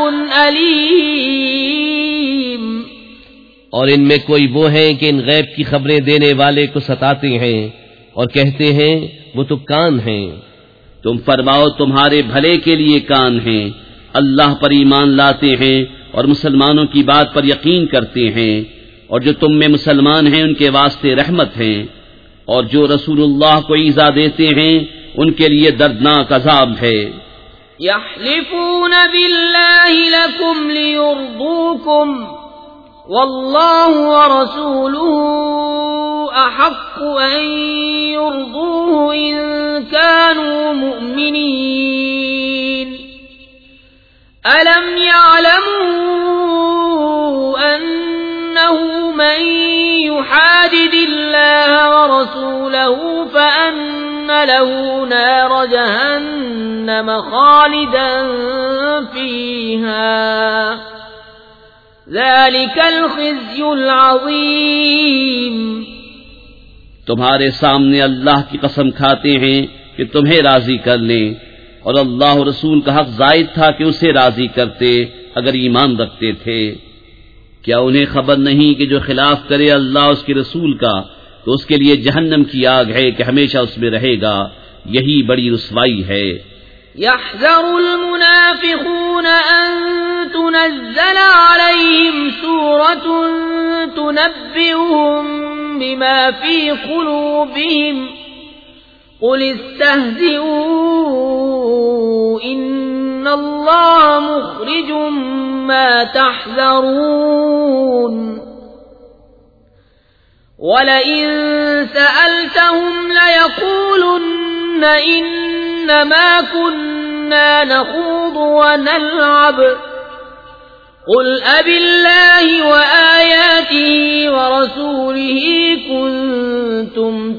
أَلِيمٌ. اور ان میں کوئی وہ ہیں کہ ان غیب کی خبریں دینے والے کو ستاتے ہیں اور کہتے ہیں وہ تو کان ہیں. تم فرماؤ تمہارے بھلے کے لیے کان ہیں. اللہ پر ایمان لاتے ہیں اور مسلمانوں کی بات پر یقین کرتے ہیں اور جو تم میں مسلمان ہیں ان کے واسطے رحمت ہیں اور جو رسول اللہ کو ایذا دیتے ہیں ان کے لیے دردناک عذاب ہے. يحلفون بالله لكم ليرضوكم والله ورسوله أحق أن يرضوه إن كانوا مؤمنين. ألم يعلموا أنه من يحادد الله ورسوله فأن له نار جهنم خالدا فيها ذلك الخزي العظيم. تمہارے سامنے اللہ کی قسم کھاتے ہیں کہ تمہیں راضی کر لیں اور اللہ و رسول کا حق زائد تھا کہ اسے راضی کرتے اگر ایمان رکھتے تھے. کیا انہیں خبر نہیں کہ جو خلاف کرے اللہ اس کے رسول کا تو اس کے لیے جہنم کی آگ ہے کہ ہمیشہ اس میں رہے گا، یہی بڑی رسوائی ہے۔ يحذر المنافقون أن تنزل عليهم سورة تنبئهم بما في قلوبهم قل استهزئوا إن الله مخرج ما تحذرون ولئن سألتهم ليقولن إنما كنا نخوض ونلعب قل أبالله وآياته ورسوله كنتم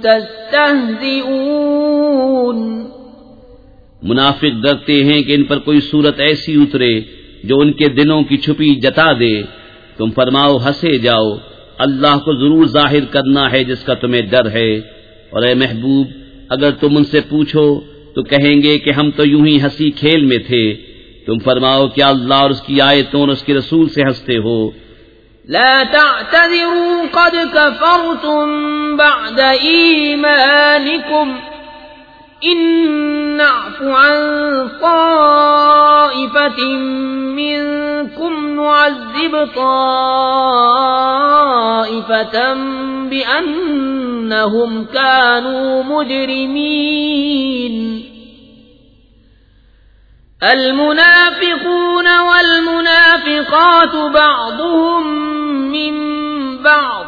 تستهزئون۔ منافق ڈرتے ہیں کہ ان پر کوئی صورت ایسی اترے جو ان کے دلوں کی چھپی جتا دے، تم فرماؤ ہنسے جاؤ، اللہ کو ضرور ظاہر کرنا ہے جس کا تمہیں ڈر ہے، اور اے محبوب اگر تم ان سے پوچھو تو کہیں گے کہ ہم تو یوں ہی ہنسی کھیل میں تھے، تم فرماؤ کیا اللہ اور اس کی آیتوں اور اس کے رسول سے ہنستے ہو؟ لا تعتذروا قد كفرتم بعد ایمانکم ان نعف عن طائفة منكم نعذب طائفة بأنهم كانوا مجرمين۔ المنافقون والمنافقات بعضهم من بعض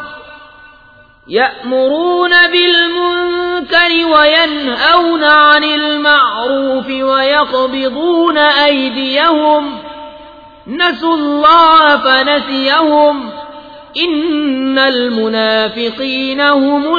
يأمرون بالمنكر وينهون عن المعروف ويقبضون أيديهم نسوا الله فنسيهم إن المنافقين هم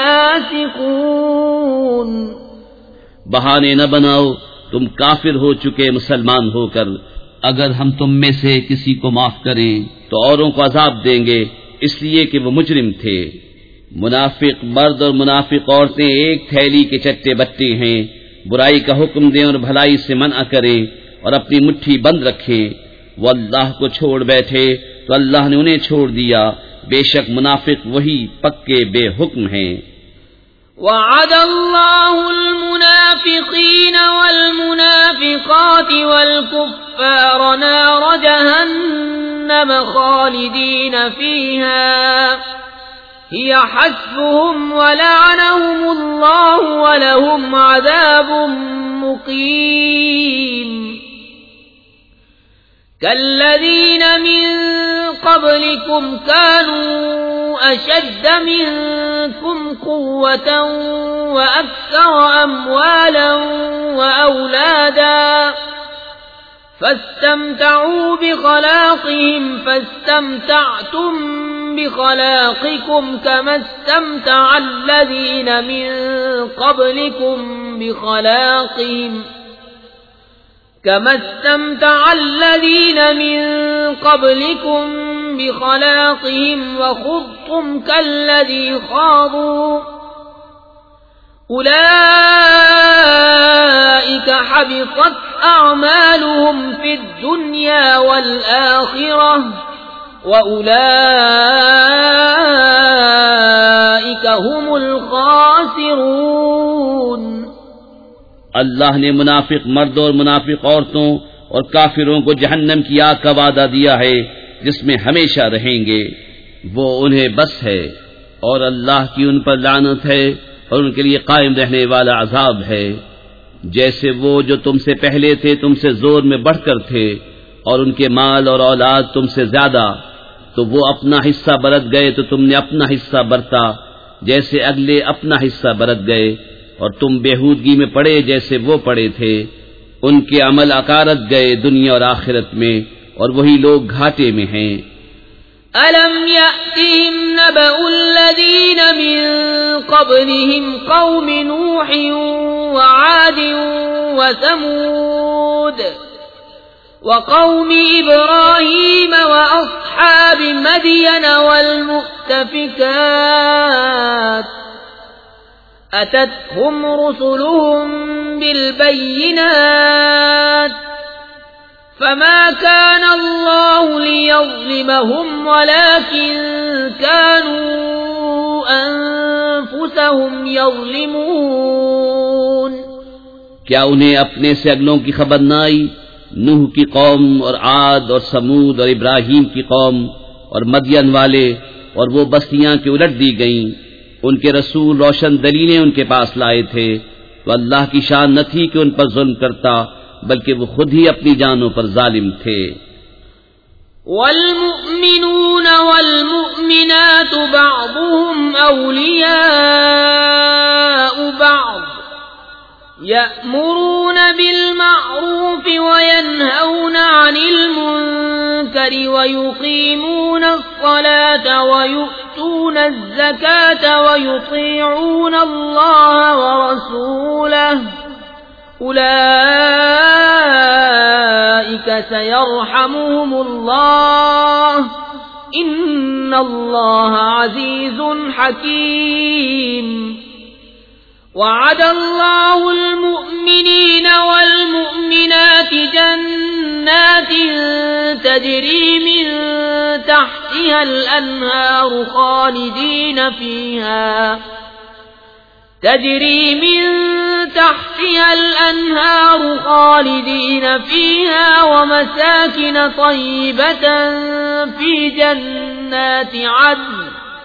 الفاسقون۔ بہانے نہ بناؤ، تم کافر ہو چکے مسلمان ہو کر، اگر ہم تم میں سے کسی کو معاف کریں تو اوروں کو عذاب دیں گے اس لیے کہ وہ مجرم تھے۔ منافق مرد اور منافق عورتیں ایک تھیلی کے چٹے بٹے ہیں، برائی کا حکم دیں اور بھلائی سے منع کریں اور اپنی مٹھی بند رکھیں۔ وہ اللہ کو چھوڑ بیٹھے تو اللہ نے انہیں چھوڑ دیا، بے شک منافق وہی پکے بے حکم ہیں۔ وعد الله المنافقين والمنافقات والكفار نار جهنم خالدين فيها هي حسبهم ولعنهم الله ولهم عذاب مقيم۔ كالذين من قبلكم كانوا أشد منكم قوة وأكثر أموالا وأولادا فاستمتعوا بخلاقهم فاستمتعتم بخلاقكم كما استمتع الذين من قبلكم بخلاقهم كما استمتع الذين من قبلكم بخلاقهم وخضتم كالذي خاضوا أولئك حبطت أعمالهم في الدنيا والآخرة وأولئك هم الخاسرون۔ اللہ نے منافق مردوں اور منافق عورتوں اور کافروں کو جہنم کی آگ کا وعدہ دیا ہے جس میں ہمیشہ رہیں گے، وہ انہیں بس ہے، اور اللہ کی ان پر لعنت ہے اور ان کے لیے قائم رہنے والا عذاب ہے۔ جیسے وہ جو تم سے پہلے تھے تم سے زور میں بڑھ کر تھے اور ان کے مال اور اولاد تم سے زیادہ، تو وہ اپنا حصہ برت گئے تو تم نے اپنا حصہ برتا، جیسے اگلے اپنا حصہ برت گئے، اور تم بےہودگی میں پڑے جیسے وہ پڑے تھے۔ ان کے عمل اکارت گئے دنیا اور آخرت میں، اور وہی لوگ گھاٹے میں ہیں۔ أَلَمْ يَأْتِهِمْ نَبَأُ الَّذِينَ مِن قَبْلِهِمْ قَوْمِ نُوحٍ وَعَادٍ وَثَمُودَ وَقَوْمِ إِبْرَاهِيمَ وَأَصْحَابِ مَدْيَنَ وَالْمُؤْتَفِكَاتِ أَتَتْهُمْ رُسُلُهُم بِالْبَيِّنَاتِ فما كان الله ليظلمهم ولكن كانوا أنفسهم يظلمون. کیا انہیں اپنے سے اگلوں کی خبر نہ آئی؟ نوح کی قوم اور عاد اور سمود اور ابراہیم کی قوم اور مدین والے، اور وہ بستیاں کہ الٹ دی گئیں. ان کے رسول روشن دلیلیں ان کے پاس لائے تھے، تو اللہ کی شان نہ تھی کہ ان پر ظلم کرتا، بلکہ وہ خود ہی اپنی جانوں پر ظالم تھے. والمؤمنون والمؤمنات بعضهم أولياء بعض يأمرون بالمعروف وينهون عن المنكر ويقيمون الصلاة ويؤتون الزكاة ويطيعون الله ورسوله أولئك سيرحمهم الله إن الله عزيز حكيم. وعد الله المؤمنين والمؤمنات جنات تجري من تحتها الأنهار خالدين فيها تجري من تحتها الأنهار خالدين فيها ومساكن طيبة في جنات عدن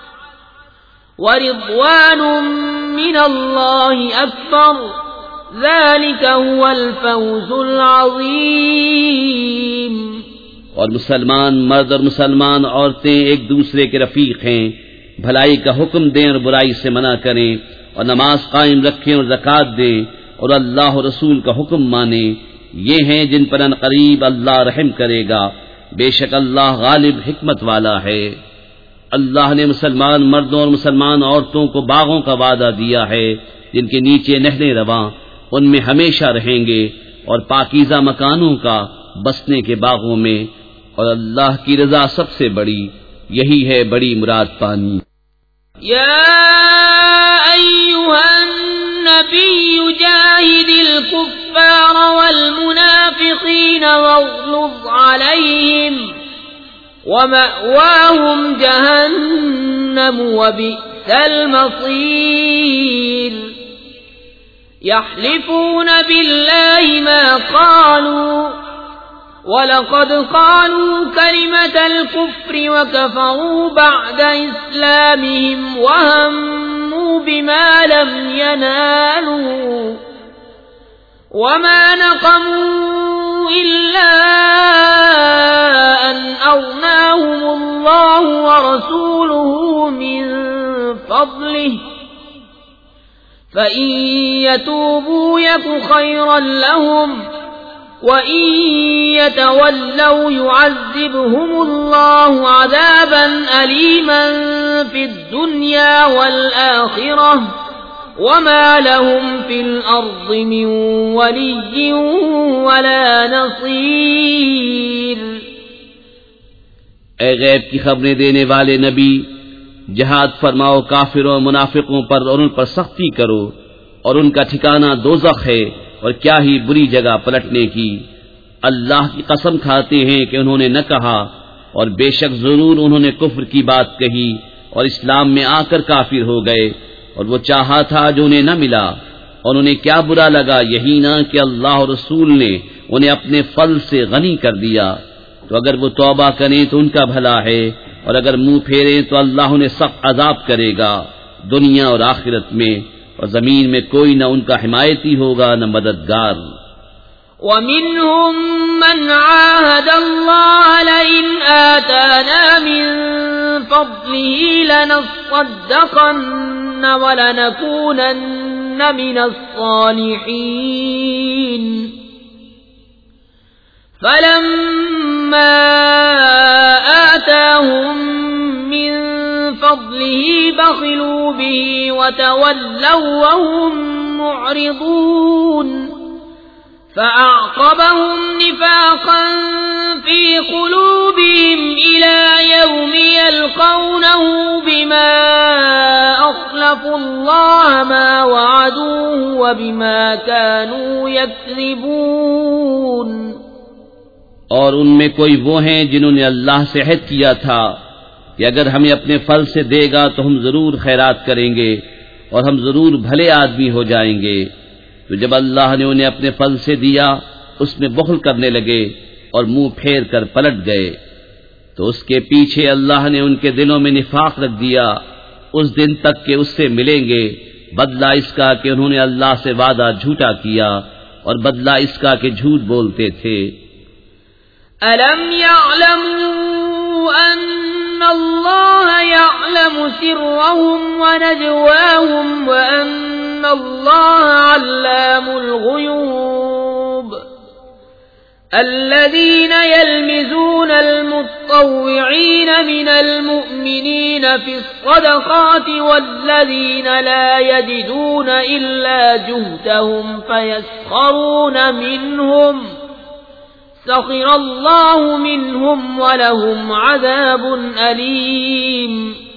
ورضوان من الله أكبر ذلك هو الفوز العظيم. اور مسلمان مرد اور مسلمان عورتیں ایک دوسرے کے رفیق ہیں، بھلائی کا حکم دیں اور برائی سے منع کریں، اور نماز قائم رکھیں اور زکوٰۃ دیں، اور اللہ و رسول کا حکم مانیں. یہ ہیں جن پر ان قریب اللہ رحم کرے گا، بے شک اللہ غالب حکمت والا ہے. اللہ نے مسلمان مردوں اور مسلمان عورتوں کو باغوں کا وعدہ دیا ہے جن کے نیچے نہریں رواں، ان میں ہمیشہ رہیں گے، اور پاکیزہ مکانوں کا بسنے کے باغوں میں، اور اللہ کی رضا سب سے بڑی، یہی ہے بڑی مراد پانی. یا ایھا النبی جاہد الکفار والمنافقین واغلظ علیہم ومأواهم جهنم وبئس المصير. يحلفون بالله ما قالوا ولقد قالوا كلمة الكفر وكفروا بعد إسلامهم وهموا بما لم ينالوا وما نقموا إلا أن أغناهم الله ورسوله من فضله فإن يتوبوا يك خيرا لهم وإن يتولوا يعذبهم الله عذابا أليما في الدنيا والآخرة وما لهم في الأرض من ولي ولا نصير. اے غیب کی خبریں دینے والے نبی، جہاد فرماؤ کافروں و منافقوں پر اور ان پر سختی کرو، اور ان کا ٹھکانہ دوزخ ہے، اور کیا ہی بری جگہ پلٹنے کی. اللہ کی قسم کھاتے ہیں کہ انہوں نے نہ کہا، اور بے شک ضرور انہوں نے کفر کی بات کہی اور اسلام میں آ کر کافر ہو گئے، اور وہ چاہا تھا جو انہیں نہ ملا، اور انہیں کیا برا لگا یہی نہ کہ اللہ اور رسول نے انہیں اپنے فضل سے غنی کر دیا. تو اگر وہ توبہ کریں تو ان کا بھلا ہے، اور اگر منہ پھیریں تو اللہ انہیں سخت عذاب کرے گا دنیا اور آخرت میں، اور زمین میں کوئی نہ ان کا حمایتی ہوگا نہ مددگار. وَمِنْهُمْ مَنْ عَاهَدَ اللَّهَ لَئِنْ آتَانَا مِنْ فَضْلِهِ لَنَصَّدَّقَنَّ وَلَنَكُونَنَّ مِنَ الصَّالِحِينَ فَلَمَّا آتَاهُمْ مِنْ فَضْلِهِ بَخِلُوا بِهِ وَتَوَلَّوْا وَهُمْ مُعْرِضُونَ فَأَعْقَبَهُمْ نِفَاقًا فِي قُلُوبِهِمْ إِلَى يَوْمِ يَلْقَوْنَهُ بِمَا أَخْلَفُوا اللَّهَ مَا وَعَدُوهُ وَبِمَا كَانُوا يَكْذِبُونَ. اور ان میں کوئی وہ ہیں جنہوں نے اللہ سے عہد کیا تھا کہ اگر ہمیں اپنے فضل سے دے گا تو ہم ضرور خیرات کریں گے اور ہم ضرور بھلے آدمی ہو جائیں گے، تو جب اللہ نے انہیں اپنے فضل سے دیا اس میں بخل کرنے لگے اور منہ پھیر کر پلٹ گئے، تو اس کے پیچھے اللہ نے ان کے دلوں میں نفاق رکھ دیا اس دن تک کہ اس سے ملیں گے، بدلہ اس کا کہ انہوں نے اللہ سے وعدہ جھوٹا کیا اور بدلہ اس کا کہ جھوٹ بولتے تھے۔ أَلَمْ يَعْلَمُوا أَنَّ اللَّهَ يَعْلَمُ سِرَّهُمْ وَنَجْوَاهُمْ وَأَنَّ اللَّهَ عَلَّامُ الْغُيُوبِ الَّذِينَ يَلْمِزُونَ الْمُطَّوِّعِينَ مِنَ الْمُؤْمِنِينَ فِي الصَّدَقَاتِ وَالَّذِينَ لَا يَجِدُونَ إِلَّا جُهْدَهُمْ فَيَسْخَرُونَ مِنْهُمْ سخر الله منهم ولهم عذاب أليم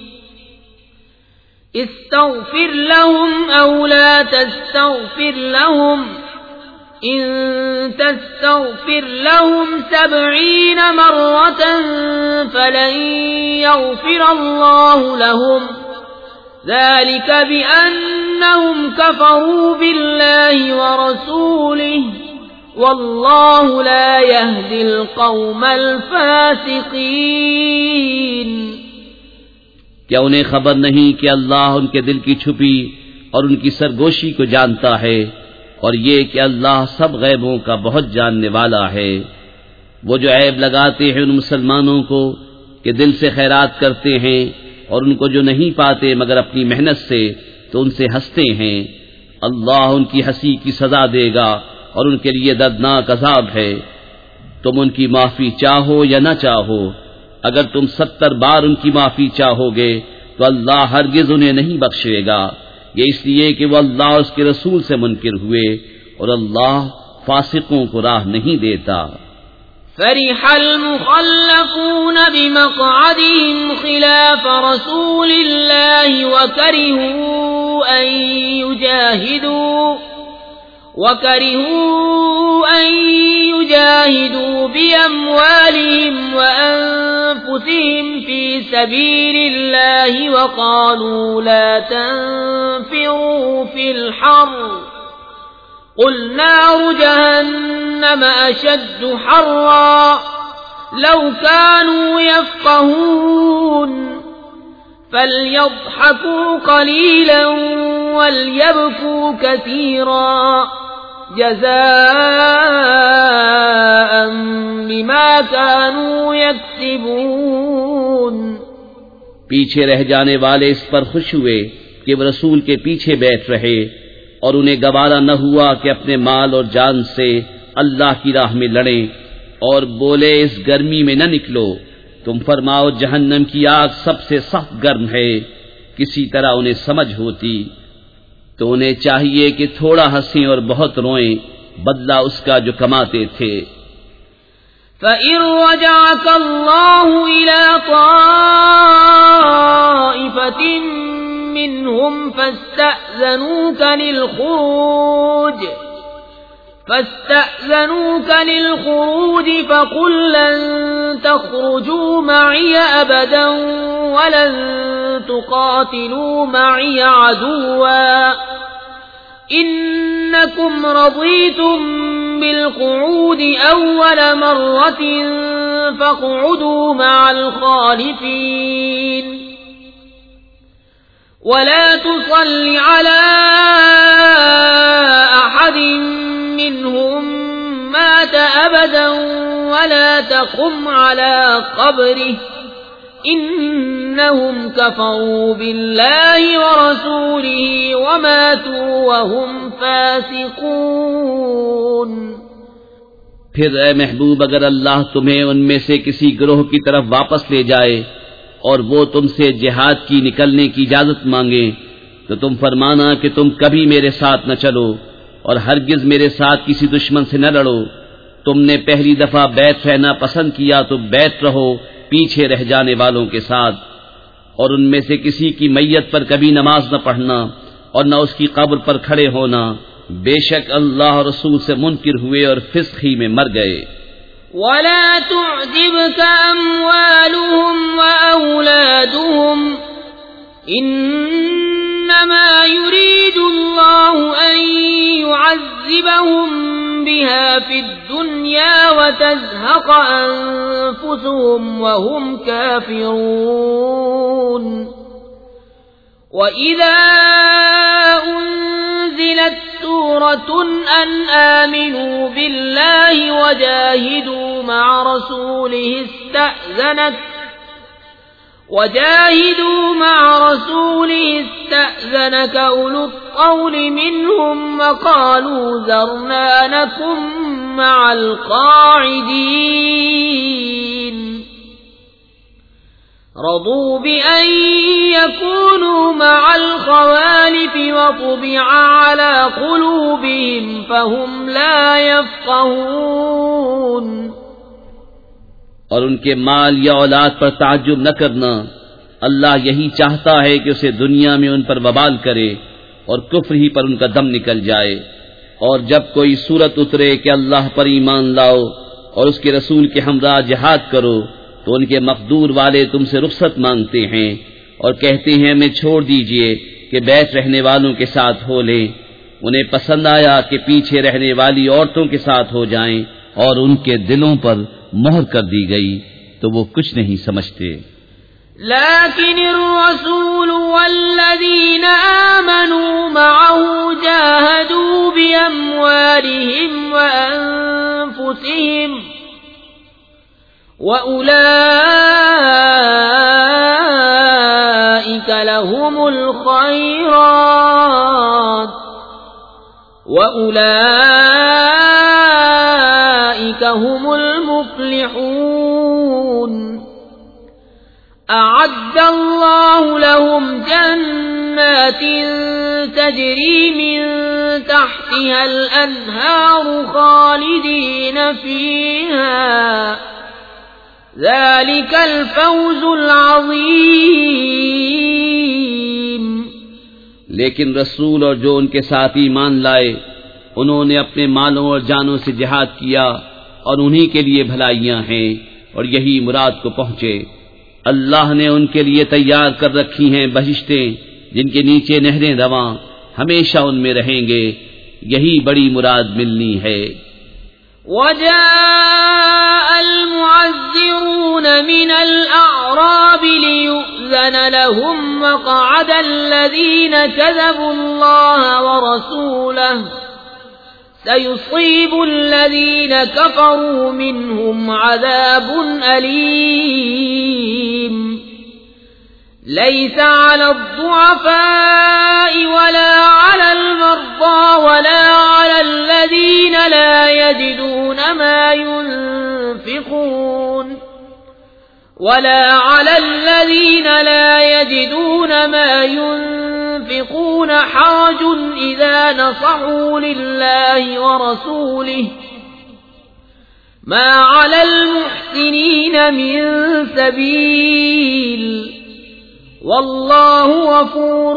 استغفر لهم أو لا تستغفر لهم إن تستغفر لهم سبعين مرة فلن يغفر الله لهم ذلك بأنهم كفروا بالله ورسوله واللہ لا يهدي القوم الفاسقین۔ کیا انہیں خبر نہیں کہ اللہ ان کے دل کی چھپی اور ان کی سرگوشی کو جانتا ہے، اور یہ کہ اللہ سب غیبوں کا بہت جاننے والا ہے۔ وہ جو عیب لگاتے ہیں ان مسلمانوں کو کہ دل سے خیرات کرتے ہیں اور ان کو جو نہیں پاتے مگر اپنی محنت سے تو ان سے ہنستے ہیں، اللہ ان کی ہنسی کی سزا دے گا اور ان کے لیے دردناک عذاب ہے۔ تم ان کی معافی چاہو یا نہ چاہو، اگر تم ستر بار ان کی معافی چاہو گے تو اللہ ہرگز انہیں نہیں بخشے گا، یہ اس لیے کہ وہ اللہ اور اس کے رسول سے منکر ہوئے اور اللہ فاسقوں کو راہ نہیں دیتا۔ فرح المخلفون بمقعدهم خلاف رسول الله وكرهوا أن يجاهدوا وَكَرِهُوا أَن يُجَاهِدُوا بِأَمْوَالِهِمْ وَأَنفُسِهِمْ فِي سَبِيلِ اللَّهِ وَقَالُوا لَا تَنفِرُوا فِي الْحَرِّ قُلْ نَارُ جَهَنَّمَ أَشَدُّ حَرًّا لَوْ كَانُوا يَفْقَهُونَ فَلْيَضْحَكُوا قَلِيلًا وَلْيَبْكُوا كَثِيرًا جَزَاءً بِمَا كَانُوا يَكْسِبُونَ۔ پیچھے رہ جانے والے اس پر خوش ہوئے کہ وہ رسول کے پیچھے بیٹھ رہے اور انہیں گوارا نہ ہوا کہ اپنے مال اور جان سے اللہ کی راہ میں لڑیں، اور بولے اس گرمی میں نہ نکلو، تم فرماؤ جہنم کی آگ سب سے سخت گرم ہے، کسی طرح انہیں سمجھ ہوتی تو انہیں چاہیے کہ تھوڑا ہنسیں اور بہت روئیں، بدلہ اس کا جو کماتے تھے۔ فَإِن رَّجَعَكَ اللَّهُ إِلَىٰ طَائِفَةٍ مِّنْهُمْ فَاسْتَأْذَنُوكَ لِلْخُرُوجِ فاستأذنوك للخروج فقل لن تخرجوا معي أبدا ولن تقاتلوا معي عدوا إنكم رضيتم بالقعود أول مرة فاقعدوا مع الخالفين ولا تصل على أحد منهم مات أبدا ولا تقم على قبره إنهم كفروا بالله ورسوله وماتوا وهم فاسقون۔ پھر اے محبوب اگر اللہ تمہیں ان میں سے کسی گروہ کی طرف واپس لے جائے اور وہ تم سے جہاد کی نکلنے کی اجازت مانگے تو تم فرمانا کہ تم کبھی میرے ساتھ نہ چلو اور ہرگز میرے ساتھ کسی دشمن سے نہ لڑو، تم نے پہلی دفعہ بیت رہنا پسند کیا تو بیت رہو پیچھے رہ جانے والوں کے ساتھ، اور ان میں سے کسی کی میت پر کبھی نماز نہ پڑھنا اور نہ اس کی قبر پر کھڑے ہونا، بے شک اللہ اور رسول سے منکر ہوئے اور فسق ہی میں مر گئے۔ ولا تعجبك أموالهم وأولادهم إنما يريد الله أن يعذبهم بها في الدنيا وتزهق أنفسهم وهم كافرون وإذا أنزلت سورة أن آمنوا بالله وجاهدوا مع رسوله استأذنك وجاهدوا مع رسوله استأذنك أولو الطول منهم وقالوا ذرنا نكن مع القاعدين رضوا بأن يكونوا مع الخوالف وطبع على قلوبهم فهم لا يفقهون اور ان کے مال یا اولاد پر تعجب نہ کرنا، اللہ یہی چاہتا ہے کہ اسے دنیا میں ان پر وبال کرے اور کفر ہی پر ان کا دم نکل جائے، اور جب کوئی صورت اترے کہ اللہ پر ایمان لاؤ اور اس کے رسول کے ہمراہ جہاد کرو تو ان کے مقدور والے تم سے رخصت مانگتے ہیں اور کہتے ہیں ہمیں چھوڑ دیجئے کہ بیٹھ رہنے والوں کے ساتھ ہو لیں، انہیں پسند آیا کہ پیچھے رہنے والی عورتوں کے ساتھ ہو جائیں، اور ان کے دلوں پر مہر کر دی گئی تو وہ کچھ نہیں سمجھتے۔ لیکن الرسول والذین آمنوا معه جاہدوا بأموالهم وأنفسهم وأولئك لهم الخيرات وأولئك هم المفلحون أعد الله لهم جنات تجري من تحتها الأنهار خالدين فيها ذلك الفوز العظيم۔ لیکن رسول اور جو ان کے ساتھ ایمان لائے انہوں نے اپنے مالوں اور جانوں سے جہاد کیا اور انہی کے لیے بھلائیاں ہیں اور یہی مراد کو پہنچے۔ اللہ نے ان کے لیے تیار کر رکھی ہیں بہشتیں جن کے نیچے نہریں رواں، ہمیشہ ان میں رہیں گے، یہی بڑی مراد ملنی ہے۔ وجاء المعذرون من الأعراب ليؤذن لهم وقعد الذين كذبوا الله ورسوله سيصيب الذين كفروا منهم عذاب أليم ليس على الضعفاء ولا على المرضى ولا على الذين لا يجدون ما ينفقون ولا على الذين لا يجدون ما ينفقون حرج إذا نصحوا لله ورسوله ما على المحسنين من سبيل واللہ غفور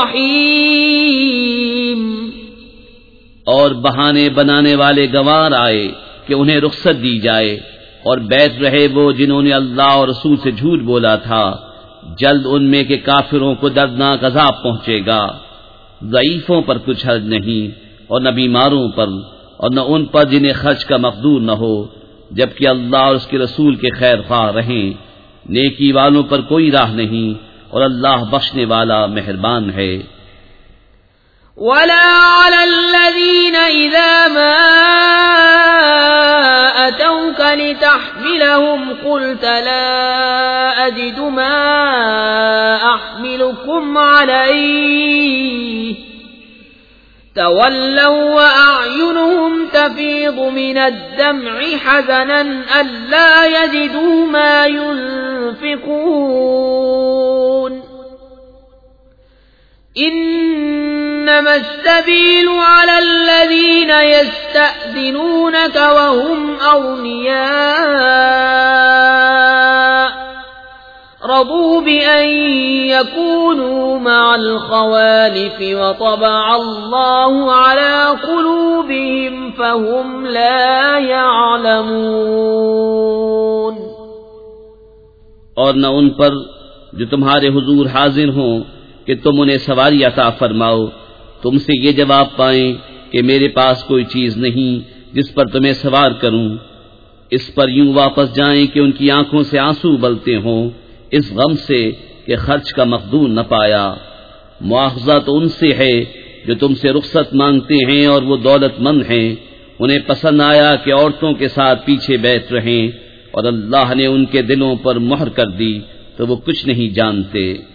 رحیم۔ اور بہانے بنانے والے گوار آئے کہ انہیں رخصت دی جائے اور بیٹھ رہے وہ جنہوں نے اللہ اور رسول سے جھوٹ بولا تھا، جلد ان میں کے کافروں کو دردناک عذاب پہنچے گا، ضعیفوں پر کچھ حرج نہیں اور نہ بیماروں پر اور نہ ان پر جنہیں خرچ کا مقدور نہ ہو، جبکہ اللہ اور اس کے رسول کے خیر خواہ رہیں، نیکی والوں پر کوئی راہ نہیں اور اللہ بخشنے والا مہربان ہے۔ ولا على الذين إذا ما أتوك لتحملهم قلت لا أجد ما أحملكم عليه تولوا وأعينهم تفيض من الدمع حزنا ألا يجدوا ما ينفقون إنما السبيل على الذين يستأذنونك وهم أغنياء رضوا بأن يكونوا مع الخوالف وطبع الله على قلوبهم فهم لا يعلمون. اور نہ ان پر جو تمہارے حضور حاضر ہوں کہ تم انہیں سواری عطا فرماؤ، تم سے یہ جواب پائیں کہ میرے پاس کوئی چیز نہیں جس پر تمہیں سوار کروں، اس پر یوں واپس جائیں کہ ان کی آنکھوں سے آنسو بلتے ہوں اس غم سے کہ خرچ کا مقدور نہ پایا. مواخذہ تو ان سے ہے جو تم سے رخصت مانگتے ہیں اور وہ دولت مند ہیں، انہیں پسند آیا کہ عورتوں کے ساتھ پیچھے بیٹھ رہیں، اور اللہ نے ان کے دلوں پر مہر کر دی تو وہ کچھ نہیں جانتے.